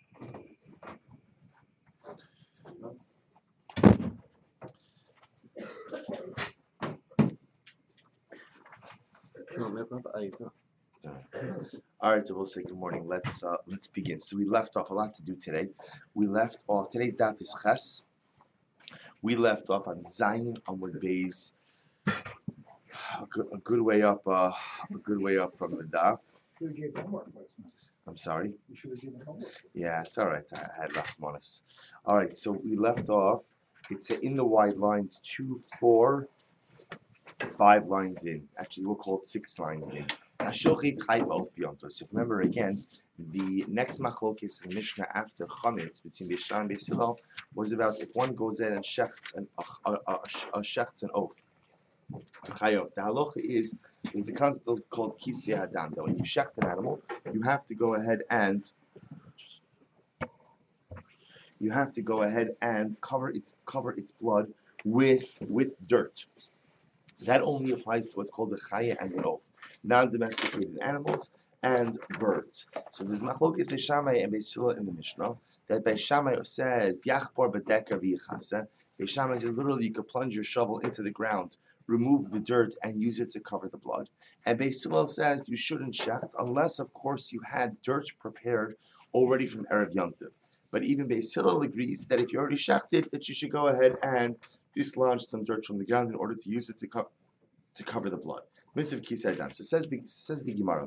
All right, so we'll say good morning. Let's begin. So we left off a lot to do today. We left off today's daf is Ches. We left off on Zayin Amud Beis, a good way up from the daf. You gave homework last night. I'm sorry. You should have given homework. Yeah, it's all right. I had Rachmanis. All right, so we left off. It's in the wide lines, 2, 4, 5 lines in. Actually, we'll call it 6 lines in. Hashochit Chai Ba'of B'yontos. So if remember again, the next machlokes in Mishnah after Chametz between Beis Shammai and Beis Hillel was about if one goes in and shechts an oath. Chayov. The halacha is a concept called kisei hadam. That when you shecht an animal, you have to go ahead and cover its blood with dirt. That only applies to what's called the chaya and the oaf, non-domesticated animals and birds. So there's machlokes Beis Shammai and Beis Hillel in the Mishnah that Beis Shammai says yachpor b'deker v'yichasa. Beis Shammai says literally you could plunge your shovel into the ground, remove the dirt, and use it to cover the blood. And Beis Hillel says you shouldn't shecht unless, of course, you had dirt prepared already from Erev Yom Tov. But even Beis Hillel agrees that if you already shechted, that you should go ahead and dislodge some dirt from the ground in order to use it to cover the blood. Mitzvah kisei hadam. So says the Gemara.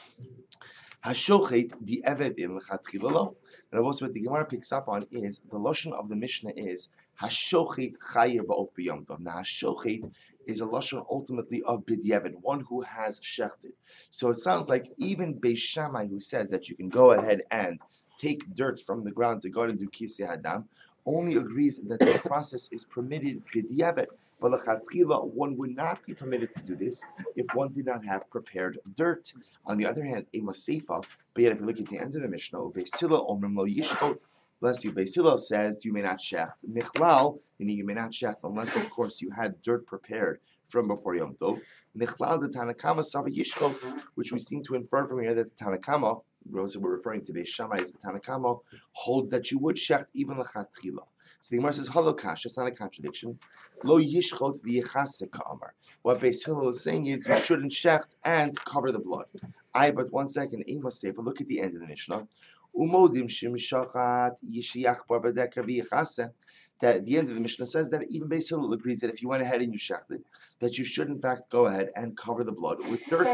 Hashochet the eved in lechatchilolo. And also what the Gemara picks up on is the lashon of the Mishnah is hashochet chaye ba'of b'yom tov. Now hashochet is a lashon ultimately of b'diavad, one who has shechted. So it sounds like even Beis Shammai, who says that you can go ahead and take dirt from the ground to go and do kisei hadam, only agrees that this process is permitted b'diavad. But lechatchila, one would not be permitted to do this if one did not have prepared dirt. On the other hand, ema seifa. But yet, if you look at the end of the Mishnah, Beis Hillel omrim lo yishchot. Bless you. Beis Hillel says you may not shecht. Michlal, meaning you may not shecht unless, of course, you had dirt prepared from before Yom Tov. Michlal the Tanakama sava yishchot, which we seem to infer from here that the Tanakama, we're referring to Beis Shammai as the Tanakama, holds that you would shecht even lechatchila. So the Gemara says, "Halokash." It's not a contradiction. Lo yishchot v'yichase ka'amar. What Beis Hillel is saying is you shouldn't shecht and cover the blood. But 1 second. Ema sefer. Look at the end of the Mishnah. Umodim shim shachat yishiach bar b'deker v'yichase. That the end of the Mishnah says that even Beis Hillel agrees that if you went ahead and you shechted, that you should in fact go ahead and cover the blood with dirt.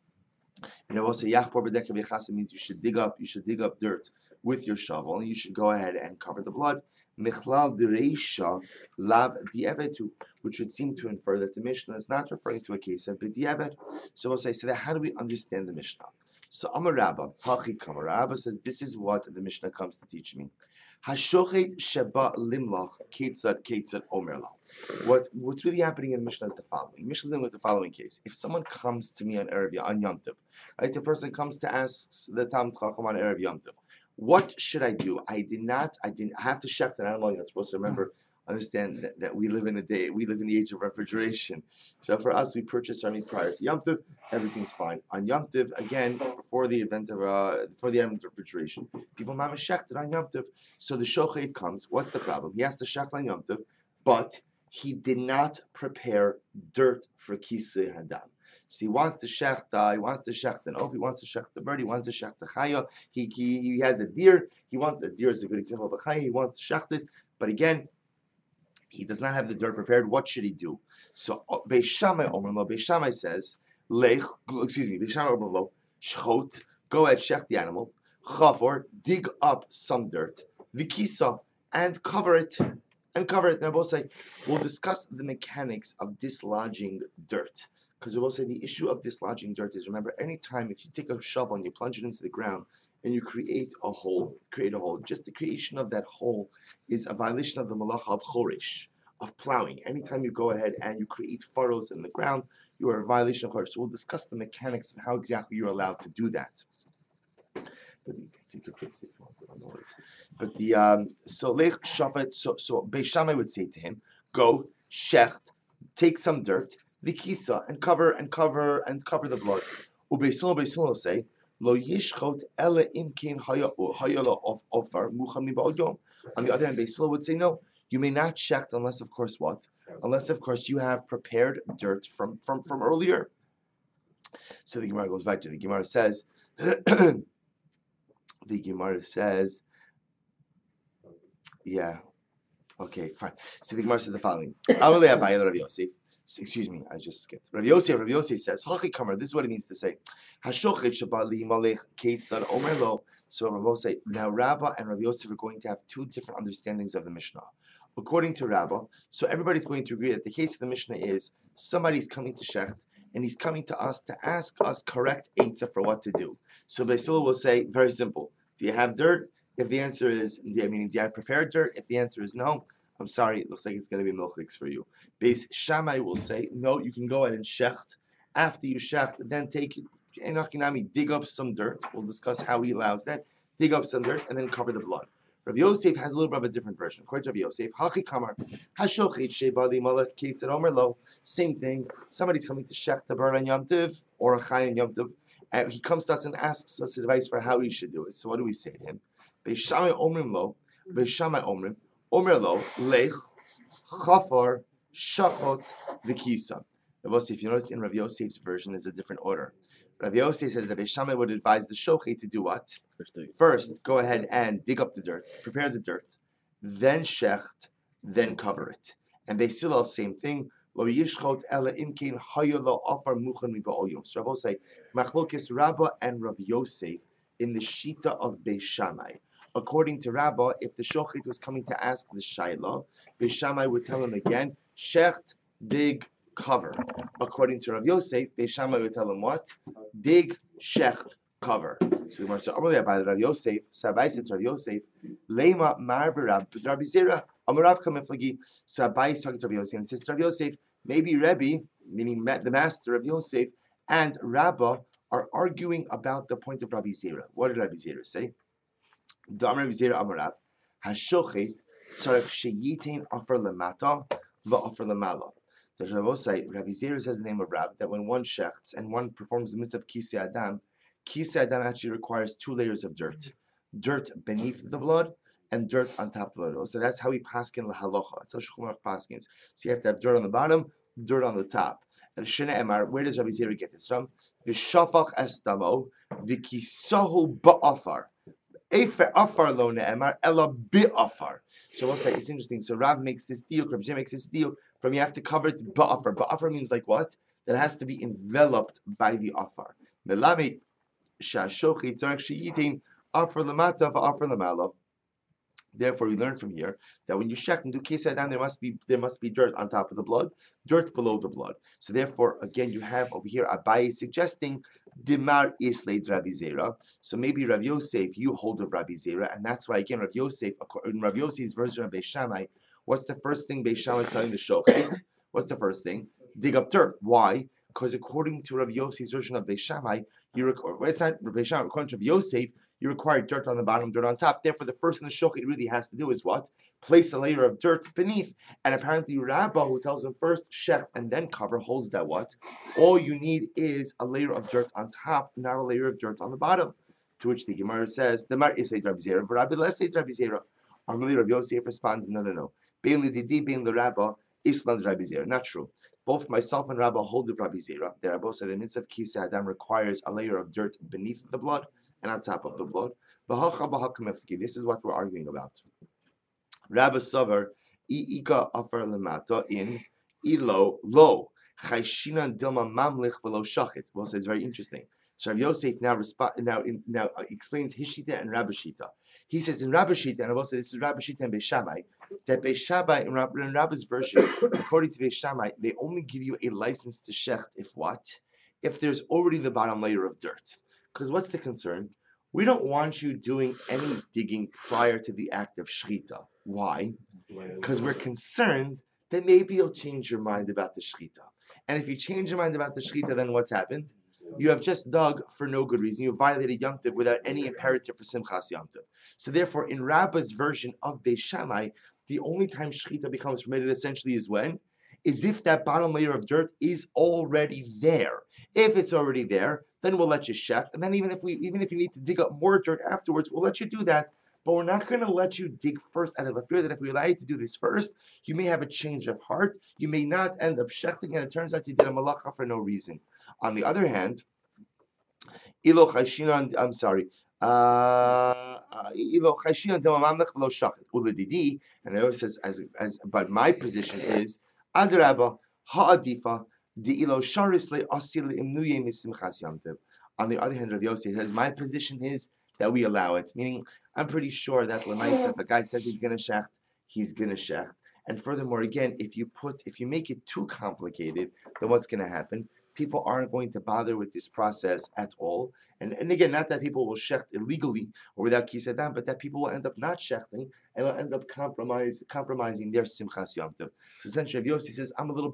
You know, also yachpor b'deker v'yichase means you should dig up dirt with your shovel, and you should go ahead and cover the blood. Michlal dereisha lav di'evetu, which would seem to infer that the Mishnah is not referring to a case of b'di'evet. So we'll say, so how do we understand the Mishnah? So Amar Rabba, Hachi Kamar, Rabba says, this is what the Mishnah comes to teach me. Hashochet sheba limlach ketzad omer la. What's really happening in the Mishnah is the following. The Mishnah is with the following case. If someone comes to me on Yom Tov, right, the person comes to ask the Talmid Chacham on Erev Yom Tov, what should I do? I have to shecht an animal. You're supposed to understand that we live in the age of refrigeration. So for us, we purchase our meat prior to Yom Tov, everything's fine. On Yom Tov, again, before the advent of refrigeration, people mama shechted on Yom Tov. So the shochet comes. What's the problem? He has to shecht on Yom Tov, but he did not prepare dirt for kisei hadam. So he wants to shecht an oaf, he wants to shecht the bird, he wants to shecht the chaya. He has a deer. The deer is a good example of a chaya. He wants to shecht it, but again, he does not have the dirt prepared. What should he do? So Beis Shammai says, Beis Shammai shchot, go ahead, shecht the animal, chafor, dig up some dirt, vikisa, and cover it. Now both say, we'll discuss the mechanics of dislodging dirt. Because we will say the issue of dislodging dirt is, remember, anytime if you take a shovel and you plunge it into the ground and you create a hole, just the creation of that hole is a violation of the malacha of choresh, of plowing. Anytime you go ahead and you create furrows in the ground, you are a violation of choresh. So we'll discuss the mechanics of how exactly you're allowed to do that. But you can fix it if you want. But so Beis Shammai would say to him, go shecht, take some dirt, vikisa, and cover the blood. Beis Hillel will say, Lo yishchot ela imkin hayala of ofar mucham mibal yom. On the other hand, Beis Hillel would say no. You may not shecht unless, of course, what? Unless, of course, you have prepared dirt from earlier. So the Gemara goes back to the Gemara says, the Gemara says, yeah, okay, fine. So the Gemara says the following: Amalei Abaye Rav Yosef. Excuse me, I just skipped. Rav Yosef says, Hachi Kamar. This is what it means to say, Hashochet Shabali Malech Keitzad Omer Lo. So Rav Yosef, now Rabbah and Rav Yosef are going to have two different understandings of the Mishnah. According to Rabbah, so everybody's going to agree that the case of the Mishnah is somebody's coming to Shecht and he's coming to us to ask us correct eitzah for what to do. So Beis Hillel will say, very simple: do you have dirt? If the answer is, meaning, do I prepare dirt? If the answer is no, I'm sorry, it looks like it's going to be milchiks for you. Beis Shammai will say, no, you can go ahead and shecht. After you shecht, then take enochinami, dig up some dirt. We'll discuss how he allows that. Dig up some dirt and then cover the blood. Rav Yosef has a little bit of a different version. According to Rav Yosef, Hachi Kamar, Hashochet Shebali Malach Ketzad Omer Lo. Same thing. Somebody's coming to shecht to burn on Yom Tov or a Chai on Yom Tov. And he comes to us and asks us advice for how we should do it. So what do we say to him? Beis Shammai Omrim Lo, Beis Shammai Omrim, Omer Lo, Lech, Chafar, Shachot, V'Kisa. If you notice in Rav Yosef's version, there's a different order. Rav Yosef says that Beis Shammai would advise the shochet to do what? First, go ahead and dig up the dirt, prepare the dirt, then shecht, then cover it. And Beis Hillel, same thing. Lo yishchot ela imkein hayolo afar muchan miba'ol yom. So Rav will say, Machlokes Rabbah and Rav Yosef in the Shita of Beis Shammai. According to Rabbah, if the shochet was coming to ask the shayla, Beis Shammai would tell him again, shecht, dig, cover. According to Rav Yosef, Beis Shammai would tell him what? Dig, shecht, cover. So the Gemara says, "Amalei by Rav Yosef, Sabai said to Rav Yosef, Lema Mar v'Rab Rabbi Zera, Amarav Kameflagi." So Abai is talking to Rav Yosef and says to Rav Yosef, maybe Rebbe, meaning the master of Yosef, and Rabbah are arguing about the point of Rabbi Zera. What did Rabbi Zera say? Damar Rabbi Zera Amarav, Hashochet tzarech sheyitain afer lemata va'afer lemala. So Rabbi Zera says the name of Rab that when one shechts and one performs the mitzvah of Kisei Adam actually requires two layers of dirt. Dirt beneath the blood and dirt on top of the blood. So that's how we paskin lahalocha. That's how Shulchan Aruch paskins. So you have to have dirt on the bottom, dirt on the top. And Shena Emar, where does Rabbi Zera get this from? V'shafach estamo v'kisahu ba'afar. Efer afar lo ne'emar ela bi'afar. So we'll say it's interesting. So Rav makes this deal, Rabbi Zera makes this deal from you have to cover it ba'afar. Ba'afar means like what? That it has to be enveloped by the afar. Melamed shashochet tzarech sheyitin afar lemata va'afar lemala. Therefore, we learn from here that when you shecht and do kisei adam, there must be dirt on top of the blood, dirt below the blood. So therefore, again, you have over here Abaye suggesting dimar islay Rabbi Zera. So maybe Rav Yosef, you hold of Rabbi Zera, and that's why again Rav Yosef, in Rav Yosef's version of Beis Shammai, what's the first thing Beis Shammai is telling the shochet? What's the first thing? Dig up dirt. Why? Because according to Rav Yosef's version of Beis Shammai, it's not Beis Shammai. According to Rav Yosef, you require dirt on the bottom, dirt on top. Therefore, the first thing the shochet really has to do is what? Place a layer of dirt beneath. And apparently, Rabbah, who tells him first shecht and then cover, holds that what? All you need is a layer of dirt on top, not a layer of dirt on the bottom. To which the Gemara says, the Mar is a Rabbi Zera, but Rabbi let's say Rabbi Zera. Armali Rabbi Yosef responds, no. Bein lididi, bein l'Rabbah, Island Rabbi Zera. Not true. Both myself and Rabbah hold of Rabbi Zera. The Rabbah said the mitzvah of Kisei Adam requires a layer of dirt beneath the blood and on top of the blood. This is what we're arguing about. Rabbi Savar, Ika Afar Lemata in Ilo Lo. Chayshinan Dilma Mamlich Velo Shachit. Well, so it's very interesting. So Rav Yosef now explains his shita and Rabbi Shita. He says in Rabbi Shita, and I will say this is Rabbi Shita and Beis Shammai, that Beis Shammai in Rabbi's version, according to Beis Shammai, they only give you a license to shecht if what? If there's already the bottom layer of dirt. Because what's the concern? We don't want you doing any digging prior to the act of shechita. Why? Because we're concerned that maybe you'll change your mind about the shechita. And if you change your mind about the shechita, then what's happened? You have just dug for no good reason. You violated Yom Tov without any imperative for Simchas Yom Tov. So therefore, in Rabbah's version of Beis Shammai, the only time shechita becomes permitted essentially is when? Is if that bottom layer of dirt is already there. If it's already there, then we'll let you shecht, and then even if you need to dig up more dirt afterwards, we'll let you do that. But we're not going to let you dig first out of a fear that if we allow you to do this first, you may have a change of heart. You may not end up shechting, and it turns out you did a malacha for no reason. On the other hand, ilo chayshinan, I'm sorry. Ilo chayshinan demamamlech v'lo shachet uledidi, and it always says but my position is adrabah ha'adifa de'ilo sharisle asil imnuye misimchas yamtev. On the other hand, Rav Yossi says my position is that we allow it, meaning I'm pretty sure that Lemaisa, if a guy says he's gonna shecht, he's gonna shecht. And furthermore, again, if you make it too complicated, then what's gonna happen? People aren't going to bother with this process at all. And again, not that people will shecht illegally or without kisadam, but that people will end up not shechting and will end up compromising their simchas yom tov. So essentially, Rav Yossi says, I'm a little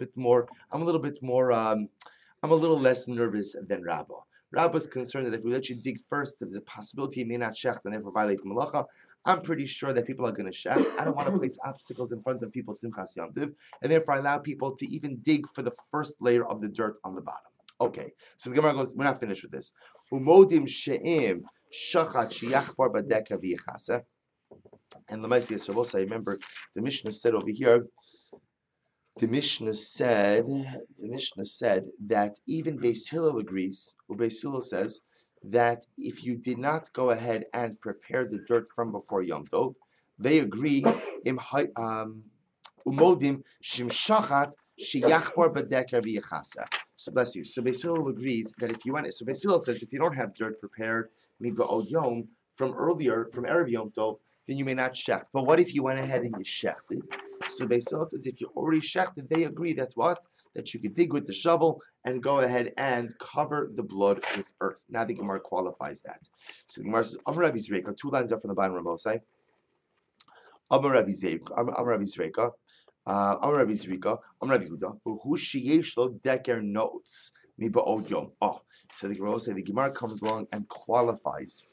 less nervous than Rabbah. Rabbah's concerned that if we let you dig first, there's a possibility you may not shecht and therefore violate the malacha. I'm pretty sure that people are going to shecht. I don't want to place obstacles in front of people's simchas yom tov, and therefore I allow people to even dig for the first layer of the dirt on the bottom. Okay, so the Gemara goes, we're not finished with this. Umodim she'im shachat sheyachbar badeka v'yichasa. And Lamaisi Yisrael, I remember the Mishnah said over here, the Mishnah said that even Beis Hillel agrees, Beis Hillel says that if you did not go ahead and prepare the dirt from before Yom Tov, they agree, umodim shimshachat sheyachbar badeker v'yichasa. So bless you. So Beis Hillel agrees that if you want, so Beis Hillel says if you don't have dirt prepared miba'od yom from Erev Yom Tov, then you may not shecht. But what if you went ahead and you shechted? So Beis Hillel says if you already shechted, they agree that you could dig with the shovel and go ahead and cover the blood with earth. Now the Gemara qualifies that. So the Gemara says, Amar Rabbi Zreika, 2 lines up from the bottom of Mosai. Amar Rabbi Zreika, Amar Rabbi Zreika, Amar Rabbi Yehuda, who sheyesh lo deker notes miba'od yom. Oh, so the Gemara comes along and qualifies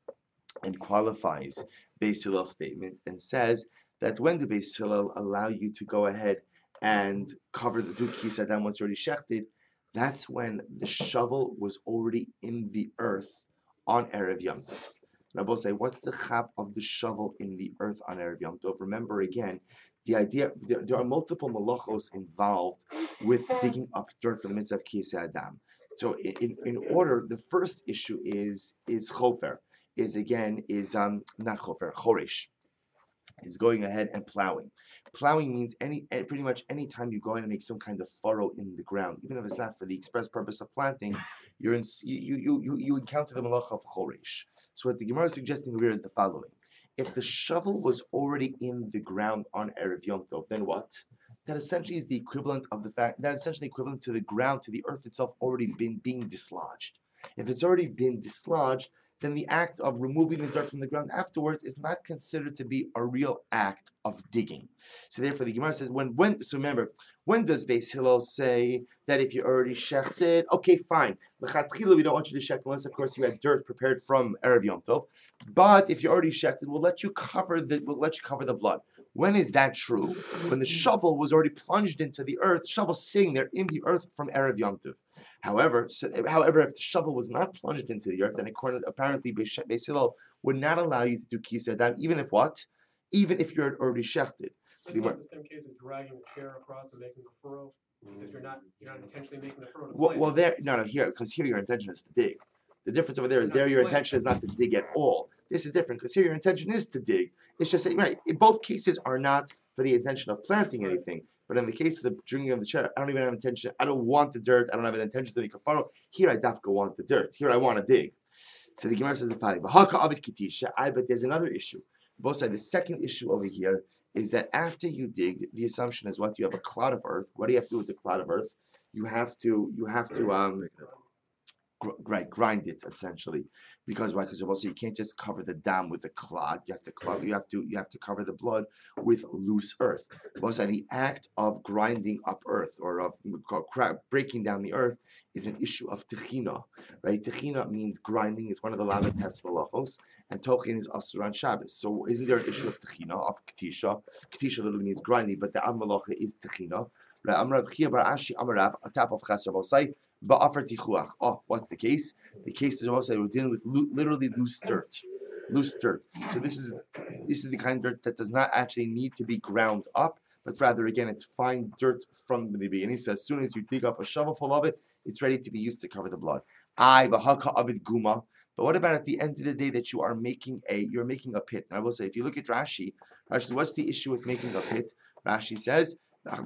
Beis Hillel's statement and says that when the Beis Hillel allow you to go ahead and cover the dukis Adam once already shechted, that's when the shovel was already in the earth on Erev Yom Tov. And I will say, what's the chap of the shovel in the earth on Erev Yom Tov? Remember again, the idea there are multiple malachos involved with digging up dirt for the mitzvah of Kiyasei Adam. So in order, the first issue is chofer. Is not chofer, choresh, is going ahead and plowing. Plowing means pretty much any time you go in and make some kind of furrow in the ground, even if it's not for the express purpose of planting, you encounter the malach of choresh. So what the Gemara is suggesting here is the following: if the shovel was already in the ground on Erev Yom Tov, then what? That essentially is the equivalent of the fact that essentially equivalent to the ground, to the earth itself already being dislodged. If it's already been dislodged, then the act of removing the dirt from the ground afterwards is not considered to be a real act of digging. So therefore the Gemara says, so remember, when does Beis Hillel say that if you already shechted, okay, fine. L'chatchila, we don't want you to shecht unless, of course, you had dirt prepared from Erev Yom Tov. But if you already shechted, we'll let you cover the blood. When is that true? When the shovel was already plunged into the earth, shovel sitting there in the earth from Erev Yom Tov. However, if the shovel was not plunged into the earth, then apparently Beis Hillel would not allow you to do Kiyasei Adam, even if you're already shechted. So the same case of dragging a chair across and making a furrow, because you're not intentionally making the furrow. Here your intention is to dig. The difference over there is your intention is not to dig at all. This is different because here your intention is to dig. It's just right. In both cases are not for the intention of planting anything. But in the case of the drinking of the chair, I don't even have intention. I don't want the dirt. I don't have an intention to make a furrow. Here I dafka want the dirt. Here I want to dig. So the Gemara says the following: but there's another issue. Both sides. The second issue over here is that after you dig, the assumption is what? You have a clod of earth. What do you have to do with the clod of earth? You have to grind it essentially, because why? Because also you can't just cover the dam with a clod. You have to cover the blood with loose earth. Also, the act of grinding up earth or of breaking down the earth is an issue of techina, right? Techina means grinding. It's one of the lamed tes malachos, and tochin is asur on Shabbos. So isn't there an issue of techina, of ketisha? Ketisha literally means grinding, but the malacha is techina. Right? Amrav Chia bar Ashi Amarav, a tap of Chasar Bosai. Ba'afar tichuach. Oh, what's the case? The case is also we're dealing with literally loose dirt. Loose dirt. So this is the kind of dirt that does not actually need to be ground up, but rather again it's fine dirt from the beginning. So as soon as you dig up a shovelful of it, it's ready to be used to cover the blood. V'haka avid guma. But what about at the end of the day that you're making a pit? And I will say, if you look at Rashi, says, what's the issue with making a pit? Rashi says,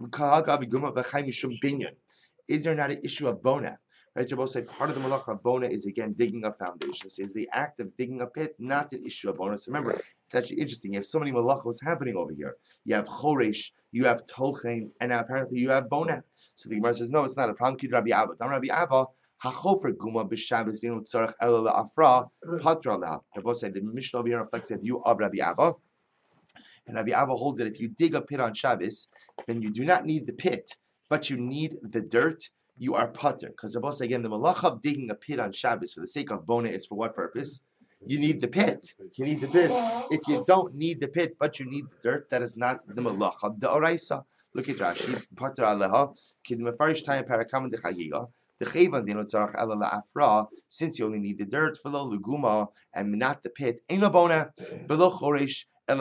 is there not an issue of bona? Right, Jabal say part of the malacha of bona is again digging a foundation. So is the act of digging a pit not an issue of bona? So remember, it's actually interesting. You have so many malachos happening over here. You have choresh, you have tolchein, and now apparently you have bona. So the Gemara says, no, it's not a problem. Kid Rabbi Abba. Rabbi Abba, hachofer guma b'shabbos v'inu tzarech ela la'afra patra leha. Jabal said the Mishnah over here reflects the view of Rabbi Abba. And Rabbi Abba holds that if you dig a pit on Shabbos, then you do not need the pit, but you need the dirt. You are putter. Because Rabbi says again, the malach of digging a pit on Shabbos for the sake of bona is for what purpose? You need the pit. You need the pit. If you don't need the pit, but you need the dirt, that is not the malach of the oraisa. Look at Rashi. Putter aleha. Kid mefarish time parakam dechagiga. The chayvan dino tzarach ela la'afra. Since you only need the dirt, v'lo luguma, and not the pit, ein bona, v'lo choresh. So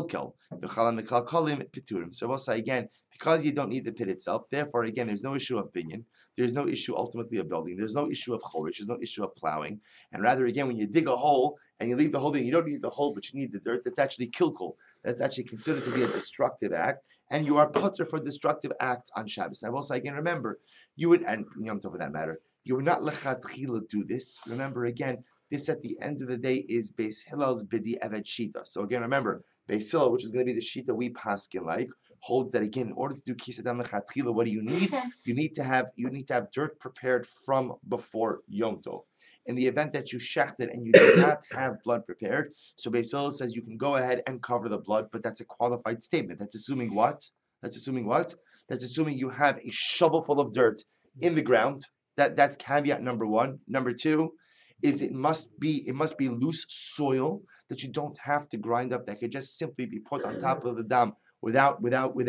we'll say again, because you don't need the pit itself, therefore again, there's no issue of binyan, there's no issue ultimately of building, there's no issue of chorish, there's no issue of plowing, and rather again, when you dig a hole and you leave the hole in, you don't need the hole, but you need the dirt. That's actually kilkul. That's actually considered to be a destructive act, and you are putter for destructive acts on Shabbos. Now, also again, remember, you would, and Yom Tov for that matter, you would not lechatchila do this. Remember again. This at the end of the day is Beis Hillel's Bidi Evet Shita. So again, remember, Beis Hillel, which is going to be the Shita we paskin like, holds that again, in order to do Kisadam Lechatchila, what do you need? You need to have dirt prepared from before Yom Tov. In the event that you shechted and you do not have blood prepared, so Beis Hillel says you can go ahead and cover the blood, but that's a qualified statement. That's assuming what? That's assuming you have a shovel full of dirt in the ground. That's caveat number one. Number two is it must be loose soil that you don't have to grind up, that could just simply be put on top of the dam without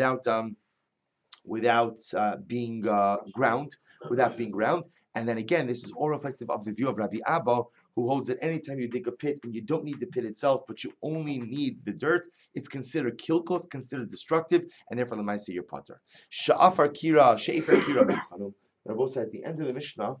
being ground. And then again, this is all reflective of the view of Rabbi Abba, who holds that anytime you dig a pit and you don't need the pit itself, but you only need the dirt, it's considered kilkul, it's considered destructive, and therefore the Maisa your potter. Sha'afar kira, she'efar kira. Rabbi said at the end of the Mishnah.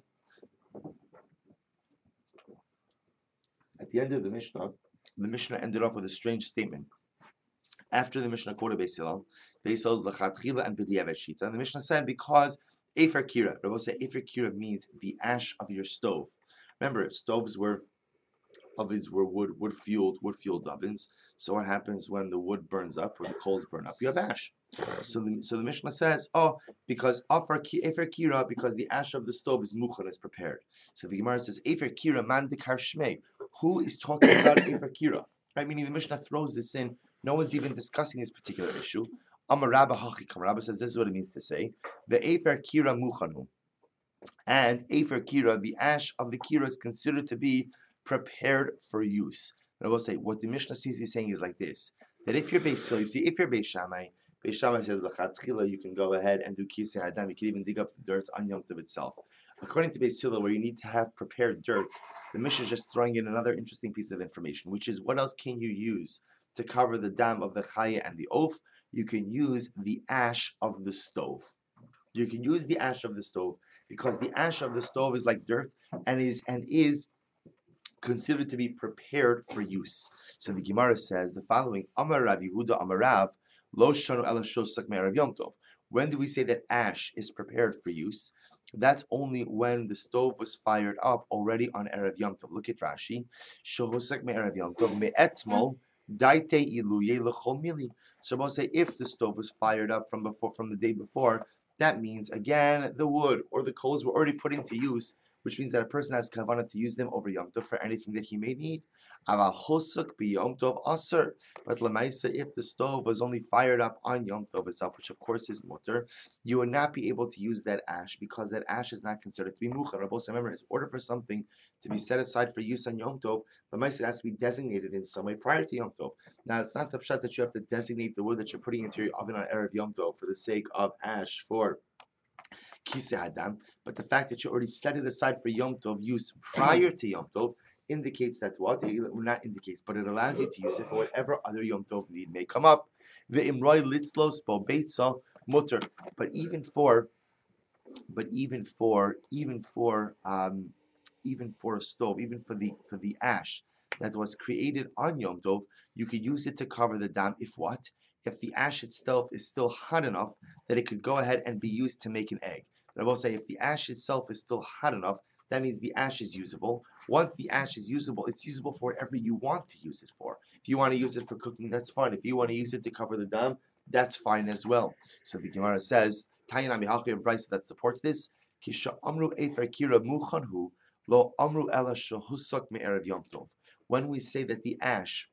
At the end of the Mishnah ended off with a strange statement. After the Mishnah quoted Beis Hillel's Lechatchila and B'diavad Shita, and the Mishnah said because Efer Kira, Rabbi said Efer Kira means the ash of your stove. Remember, ovens were wood fueled ovens. So what happens when the wood burns up, or the coals burn up? You have ash. So the Mishnah says, because Efer Kira, because the ash of the stove is muchan, is prepared. So the Gemara says, Efer Kira man dikar shmei. Who is talking about Efer Kira? Right, meaning the Mishnah throws this in. No one's even discussing this particular issue. Amar Rabba Hachikam. Rabba says this is what it means to say. The Efer Kira muchanu. And Efer Kira, the ash of the Kira is considered to be prepared for use. And I will say, what the Mishnah seems to be saying is like this, that if you're Beis Hillel, you see, if you're Beis Shammai says, L'chatchila, you can go ahead and do Kisei Hadam, you can even dig up the dirt on Yom Tov itself. According to Beis Hillel, where you need to have prepared dirt, the Mishnah is just throwing in another interesting piece of information, which is what else can you use to cover the dam of the Chaya and the Oaf? You can use the ash of the stove. You can use the ash of the stove, because the ash of the stove is like dirt and is considered to be prepared for use. So the Gemara says the following: Amar Rav Yehuda Amar Rav Lo Shanu Ela Shosak Me'erav Yom Tov. When do we say that ash is prepared for use? That's only when the stove was fired up already on Erev Yom Tov. Look at Rashi. Shosak Me'erav Yom Tov Me'etmol Daite Iluye L'chol Mili. So we'll say if the stove was fired up from the day before, that means again the wood or the coals were already put into use, which means that a person has kavanah to use them over Yom Tov for anything that he may need. But lemaisa, if the stove was only fired up on Yom Tov itself, which of course is mutter, you would not be able to use that ash, because that ash is not considered to be muchar. Remember, in order for something to be set aside for use on Yom Tov, lemaisa has to be designated in some way prior to Yom Tov. Now, it's not the pshat that you have to designate the wood that you're putting into your oven on Erev Yom Tov for the sake of ash for Kisei Hadam, but the fact that you already set it aside for Yom Tov use prior to Yom Tov indicates that what? It not indicates, but it allows you to use it for whatever other Yom Tov need may come up. The Imroi Litzlos Bo Beitza Mutter, but even for a stove, even for the ash that was created on Yom Tov, you could use it to cover the dam. If what? If the ash itself is still hot enough that it could go ahead and be used to make an egg. But I will say, if the ash itself is still hot enough, that means the ash is usable. Once the ash is usable, it's usable for whatever you want to use it for. If you want to use it for cooking, that's fine. If you want to use it to cover the dam, that's fine as well. So the Gemara says, Tayyana mihalchi of Bryce that supports this. Kisha amru efer kira muchanhu lo amru ela shahusak me'erev Yom Tov. When we say that the ash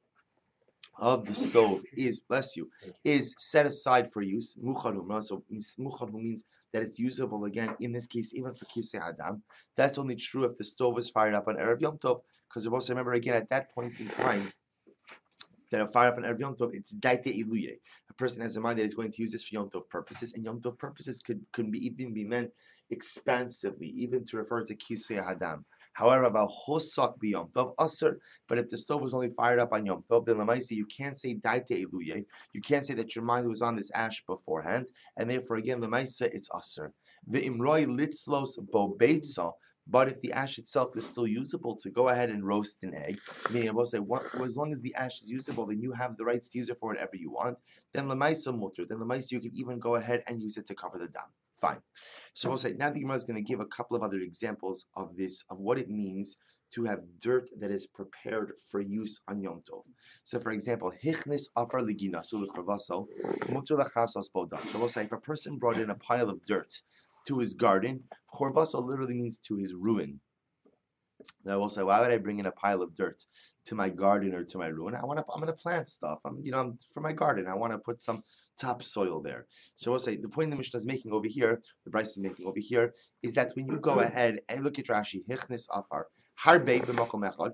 of the stove is, bless you, is set aside for use, muchanhu. So muchanhu means that it's usable again. In this case, even for kisei hadam, that's only true if the stove was fired up on erev Yom Tov. Because we also remember again at that point in time that are fired up on Erev Yom Tov, it's daite iluye. A person has in mind that he's going to use this for Yom Tov purposes, and Yom Tov purposes could even be meant expansively, even to refer to kisei hadam. However, about hosak be Yom Tov aser, but if the stove was only fired up on Yom Tov, then lamaisi you can't say daite iluye. You can't say that your mind was on this ash beforehand, and therefore again lamaisa it's aser. The imroi litzlos bo beitza. But if the ash itself is still usable to go ahead and roast an egg, meaning I will say, as long as the ash is usable, then you have the rights to use it for whatever you want. Then lemaisa mutter. Then lemaisa you can even go ahead and use it to cover the dam. Fine. So we'll say now the Gemara is going to give a couple of other examples of this, of what it means to have dirt that is prepared for use on Yom Tov. So for example, hichnis afar ligina sulichravaso mutter lachasas bodam. So we'll say if a person brought in a pile of dirt to his garden, chorvaso literally means to his ruin. Now I will say, why would I bring in a pile of dirt to my garden or to my ruin? I'm gonna plant stuff. I'm for my garden. I want to put some topsoil there. So we'll say the point the Mishnah is making over here, the Bryce is making over here, is that when you go ahead and look at Rashi, hichnis afar harbe b'makom echad.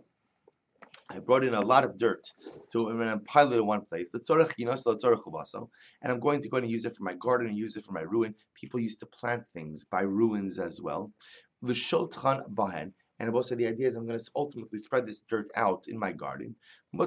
I brought in a lot of dirt and piled it in one place. And I'm going to go and use it for my garden and use it for my ruin. People used to plant things by ruins as well. And also the idea is I'm going to ultimately spread this dirt out in my garden.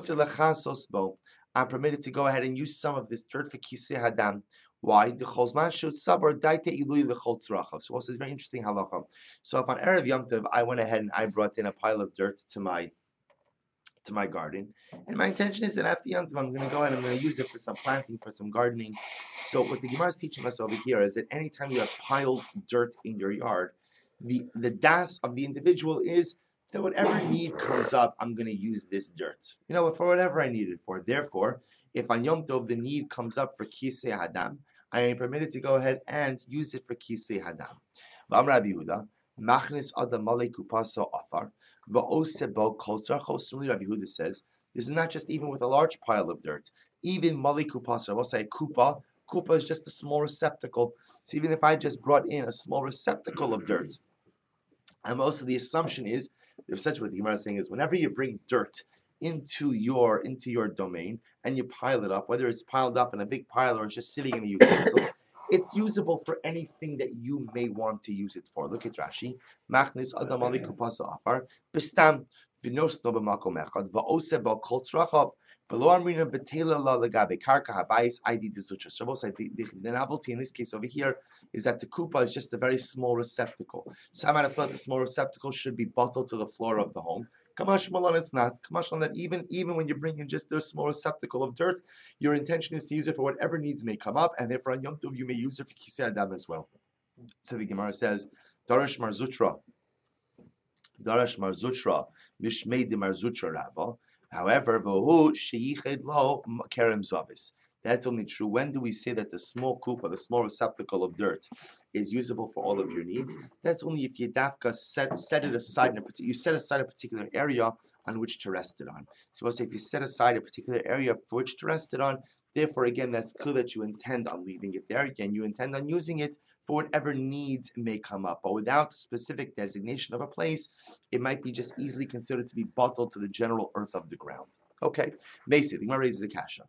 I'm permitted to go ahead and use some of this dirt for kisei hadam. Why? The cholzman should sabar daite ilui lechol tzrachav. So also it's very interesting halacha. So if on erev Yom Tov I went ahead and I brought in a pile of dirt to my garden, and my intention is that after Yom Tov I'm going to go ahead and I'm going to use it for some planting, for some gardening. So what the Gemara is teaching us over here is that anytime you have piled dirt in your yard, the das of the individual is that whatever need comes up, I'm going to use this dirt, for whatever I need it for. Therefore, if on Yom Tov the need comes up for kisei hadam, I am permitted to go ahead and use it for kisei hadam. V'amar Yehuda, machnis adam malei kupaso afar. Similarly, Rabbi Yehuda says this is not just even with a large pile of dirt. Even mali kupasa, I will say kupa. Kupa is just a small receptacle. So even if I just brought in a small receptacle of dirt, and also the assumption is, there's such what the Gemara is saying is, whenever you bring dirt into your domain and you pile it up, whether it's piled up in a big pile or it's just sitting in a utensil, it's usable for anything that you may want to use it for. Look at Rashi. Machnis adam ali kupasa afar bestam v'nosno b'makom echad va'ose b'al kol tzrachav v'lo amrina b'tela la legabe karka habayis id dizucha. So the novelty in this case over here is that the kupa is just a very small receptacle. Some might have thought the small receptacle should be bottled to the floor of the home. Kamash Malon, it's not. Kamash Malon, that even when you bring in just a small receptacle of dirt, your intention is to use it for whatever needs may come up, and therefore on Yom Tov you may use it for kisei hadam as well. So the Gemara says, Darash Marzutra, Mishmei de Marzutra Rabba. However, Vohu Sheyiched Lo Kerem Zavis. That's only true. When do we say that the small kupa, the small receptacle of dirt, is usable for all of your needs? That's only if you dafka set it aside you set aside a particular area on which to rest it on. So we'll say if you set aside a particular area for which to rest it on, therefore again that's clear that you intend on leaving it there. Again, you intend on using it for whatever needs may come up. But without a specific designation of a place, it might be just easily considered to be bottled to the general earth of the ground. Okay, basically, the Gemara raises the kasha.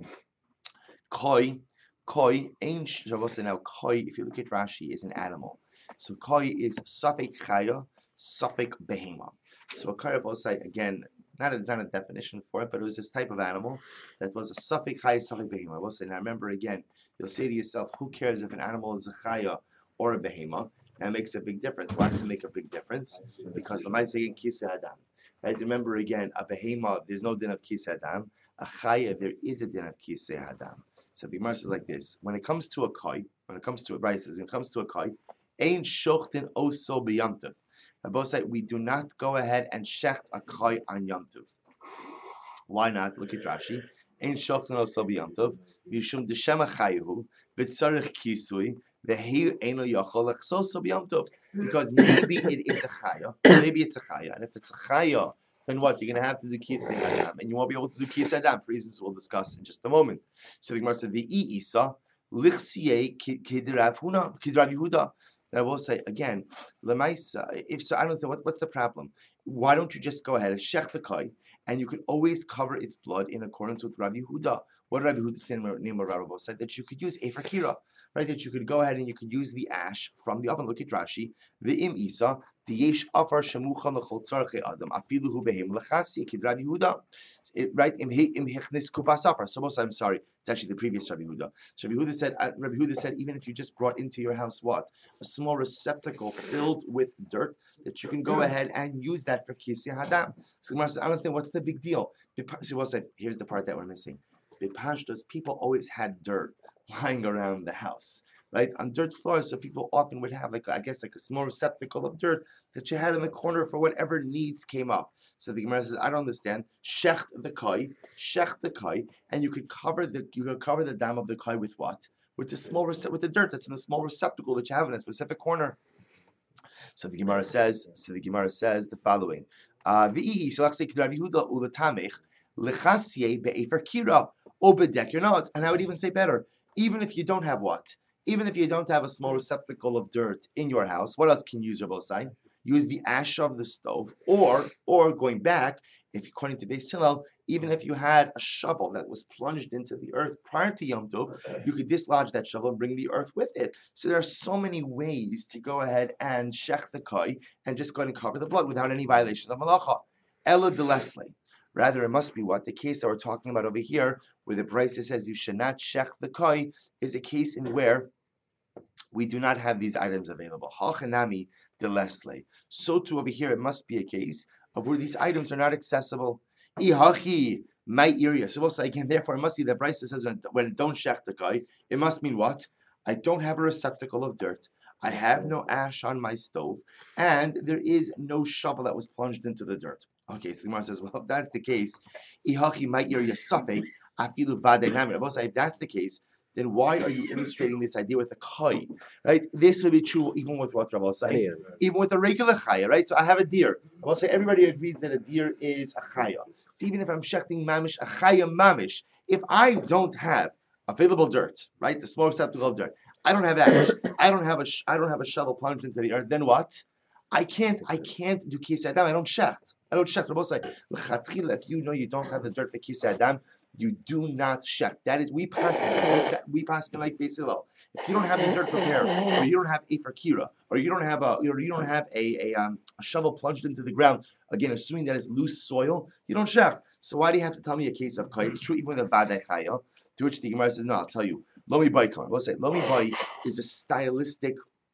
Koi, now koi, if you look at Rashi, is an animal. So koi is suffik chaya, suffik behema. So a karabosai again, it's not a definition for it, but it was this type of animal that was a suffik chaya, suffik behema. I will say, now remember again, you'll say to yourself, who cares if an animal is a chaya or a behema? That makes a big difference. Why does it make a big difference? Because the mice say kisa adam. Right? Remember again, a behema, there's no din of kisa adam. A chaya, there is a din of kisa adam. So the Gemara says like this: when it comes to a koi, when it comes to a koi, ain shochtin oso b'yamtiv. Both say we do not go ahead and shecht a koi on yamtiv. Why not? Look at Rashi. Ain shochtin oso b'yamtiv. Mishum d'shema chayu v'tzarich kisui v'hi eino yachol lechsoso b'yamtiv. Because maybe it is a chaya, maybe it's a chaya, and if it's a chaya, then what? You're going to have to do kisei adam, and you won't be able to do kisei adam for reasons we'll discuss in just a moment. So the Gemara said, "The isa lichsiye kidrav Yehuda." And I will say again, lemaisa. If so, I don't know what's the problem. Why don't you just go ahead and shech the kai, and you could always cover its blood in accordance with Rav Yehuda. What Rav Yehuda said in Rav said that you could use efer kira, right? That you could go ahead and you could use the ash from the oven. Look at Rashi. The im isa. Right, I'm sorry, it's actually the previous Rabbi Yehuda. So Rabbi Yehuda said, even if you just brought into your house what? A small receptacle filled with dirt, that you can go ahead and use that for Kisei Hadam. So Gemara says, I understand, what's the big deal? So we'll say, here's the part that we're missing. Bipashtos, people always had dirt lying around the house. Right, on dirt floors, so people often would have a small receptacle of dirt that you had in the corner for whatever needs came up. So the Gemara says, I don't understand. Shecht the kai, and you could cover the dam of the kai with what? With the dirt that's in the small receptacle that you have in a specific corner. So the Gemara says the following. And I would even say better, even if you don't have what? Even if you don't have a small receptacle of dirt in your house, what else can you use, Rabbi? Use the ash of the stove, or going back, if according to Beis Hillel, even if you had a shovel that was plunged into the earth prior to Yom Tov, you could dislodge that shovel and bring the earth with it. So there are so many ways to go ahead and shech the kai and just go ahead and cover the blood without any violation of malacha. Ella de Leslie. Rather, it must be what the case that we're talking about over here, where the Brisa says you should not shech the kai, is a case in where we do not have these items available. Hachanami de Leslie. So too over here, it must be a case of where these items are not accessible. Ihachi my area. So we'll say again. Therefore, it must be that Brisa says when don't shech the kai, it must mean what? I don't have a receptacle of dirt. I have no ash on my stove, and there is no shovel that was plunged into the dirt. Okay, so the Gemara says, well, if that's the case, ihachi my area safek afilu vade nami. If that's the case, then why are you illustrating this idea with a kai? Right? This would be true even with what Rabbi say, even with a regular chaya, right? So I have a deer. I will say everybody agrees that a deer is a chaya. So even if I'm shechting mamish, a chaya mamish, if I don't have available dirt, right, the small receptacle of dirt, I don't have ash, I don't have a shovel plunged into the earth, then what? I can't do kisei adam. I don't shecht. Rabbi say, if you know you don't have the dirt for kisei adam, you do not shecht. That is, we pass like Beis Hillel. If you don't have the dirt prepared, or you don't have efer kira, or you don't have a shovel plunged into the ground, again, assuming that it's loose soil, you don't shecht. So why do you have to tell me a case of kai? It's true even with a badai chaya. To which the Gemara says, no, I'll tell you. Lomi bai kan. We'll say lomi bai is a stylistic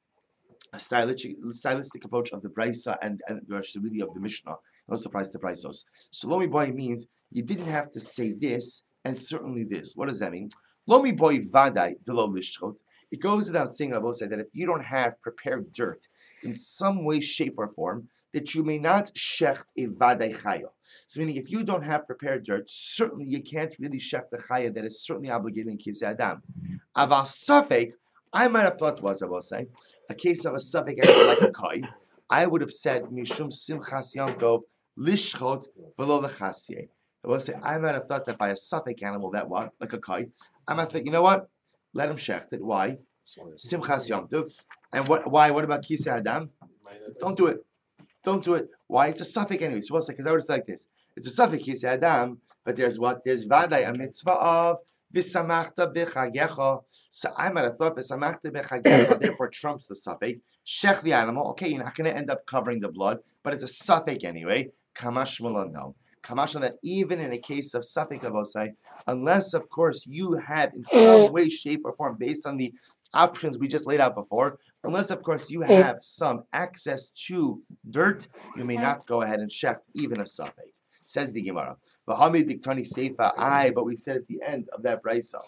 approach of the Brisa and really of the Mishnah. No surprise to Brisos. So Lomi Boy means you didn't have to say this and certainly this. What does that mean? Lomi Boy Vadai Delo Lishchot. It goes without saying, I will say, that if you don't have prepared dirt in some way, shape, or form, that you may not shecht a Vadai Chaya. So meaning if you don't have prepared dirt, certainly you can't really shecht a Chaya that is certainly obligated in Kisei Adam. Aval Safek, I might have thought what I will say, a case of a Safek like a Kai, I would have said, Mishum Simchas Yom Tov, Lishchot v'lo lechasye. I will say, I might have thought that by a Safek animal, that what, like a Kai, I might think, you know what? Let him shecht it. Why? Simchas Yom Tov. And why? What about Kisei Adam? Don't do it. Don't do it. Why? It's a suffix anyway. So we'll say, because I would say like this. It's a suffix Kisei Adam, but there's what? There's Vadai, a mitzvah of V'samachta b'chagecha. So I might have thought v'samachta b'chagecha therefore trumps the suffix. Shech the animal. Okay, you're not going to end up covering the blood, but it's a suffix anyway. Kamash no. Kamash that even in a case of suffix avosai, unless of course you have in some way, shape, or form, based on the options we just laid out before, unless of course you have some access to dirt, you may not go ahead and shecht even a suffix. Says the Gemara. But we said at the end of that brisa.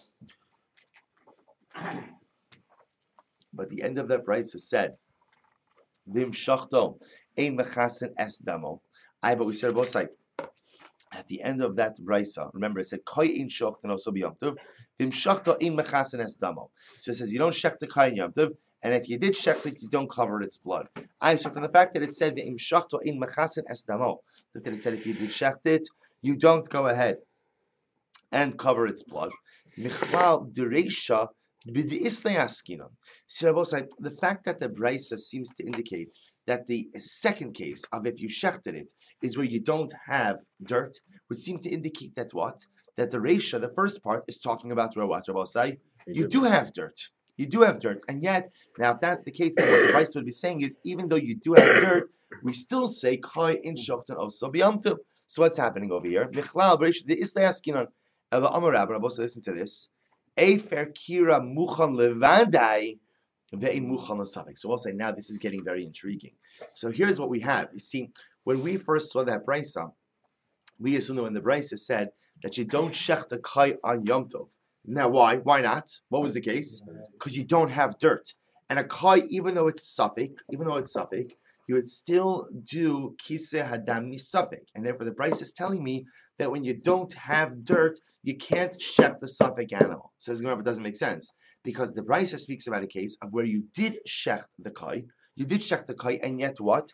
But the end of that brisa said, Vim shachto ein mechasen es damo. But we said both sides. At the end of that brisa, remember it said koi ein shocht and also b'yamtiv. Vim shachto ein mechasen es damo. So it says you don't shecht the koi in yamtiv, and if you did shecht it, you don't cover its blood. So from the fact that it said vim shachto ein mechasen es damo, that it said if you did shecht it, you don't go ahead and cover its blood. Michlal dereisha b'di'isnei askinon. The fact that the brisa seems to indicate that the second case of if you shechted it is where you don't have dirt, would seem to indicate that what? That the reisha, the first part, is talking about where what Rabbosai? You do have dirt. You do have dirt. And yet, now if that's the case, then what the brisa would be saying is even though you do have dirt, we still say kai in shoktan also b'yamtiv. So what's happening over here? Michlal bereisha de'isnei askinon. Ela amar Rabbi, listen to this. Efer kira muchan levadai. So we'll say now this is getting very intriguing. So here's what we have. You see, when we first saw that brisa, we assumed that when the brisa said that you don't shech the kai on Yom Tov. Now why? Why not? What was the case? Because you don't have dirt. And a kai, even though it's suffix, you would still do kiseh hadam misafik. And therefore the brisa is telling me that when you don't have dirt, you can't shech the suffix animal. So this doesn't make sense. Because the brisa speaks about a case of where you did shecht the kai, and yet what?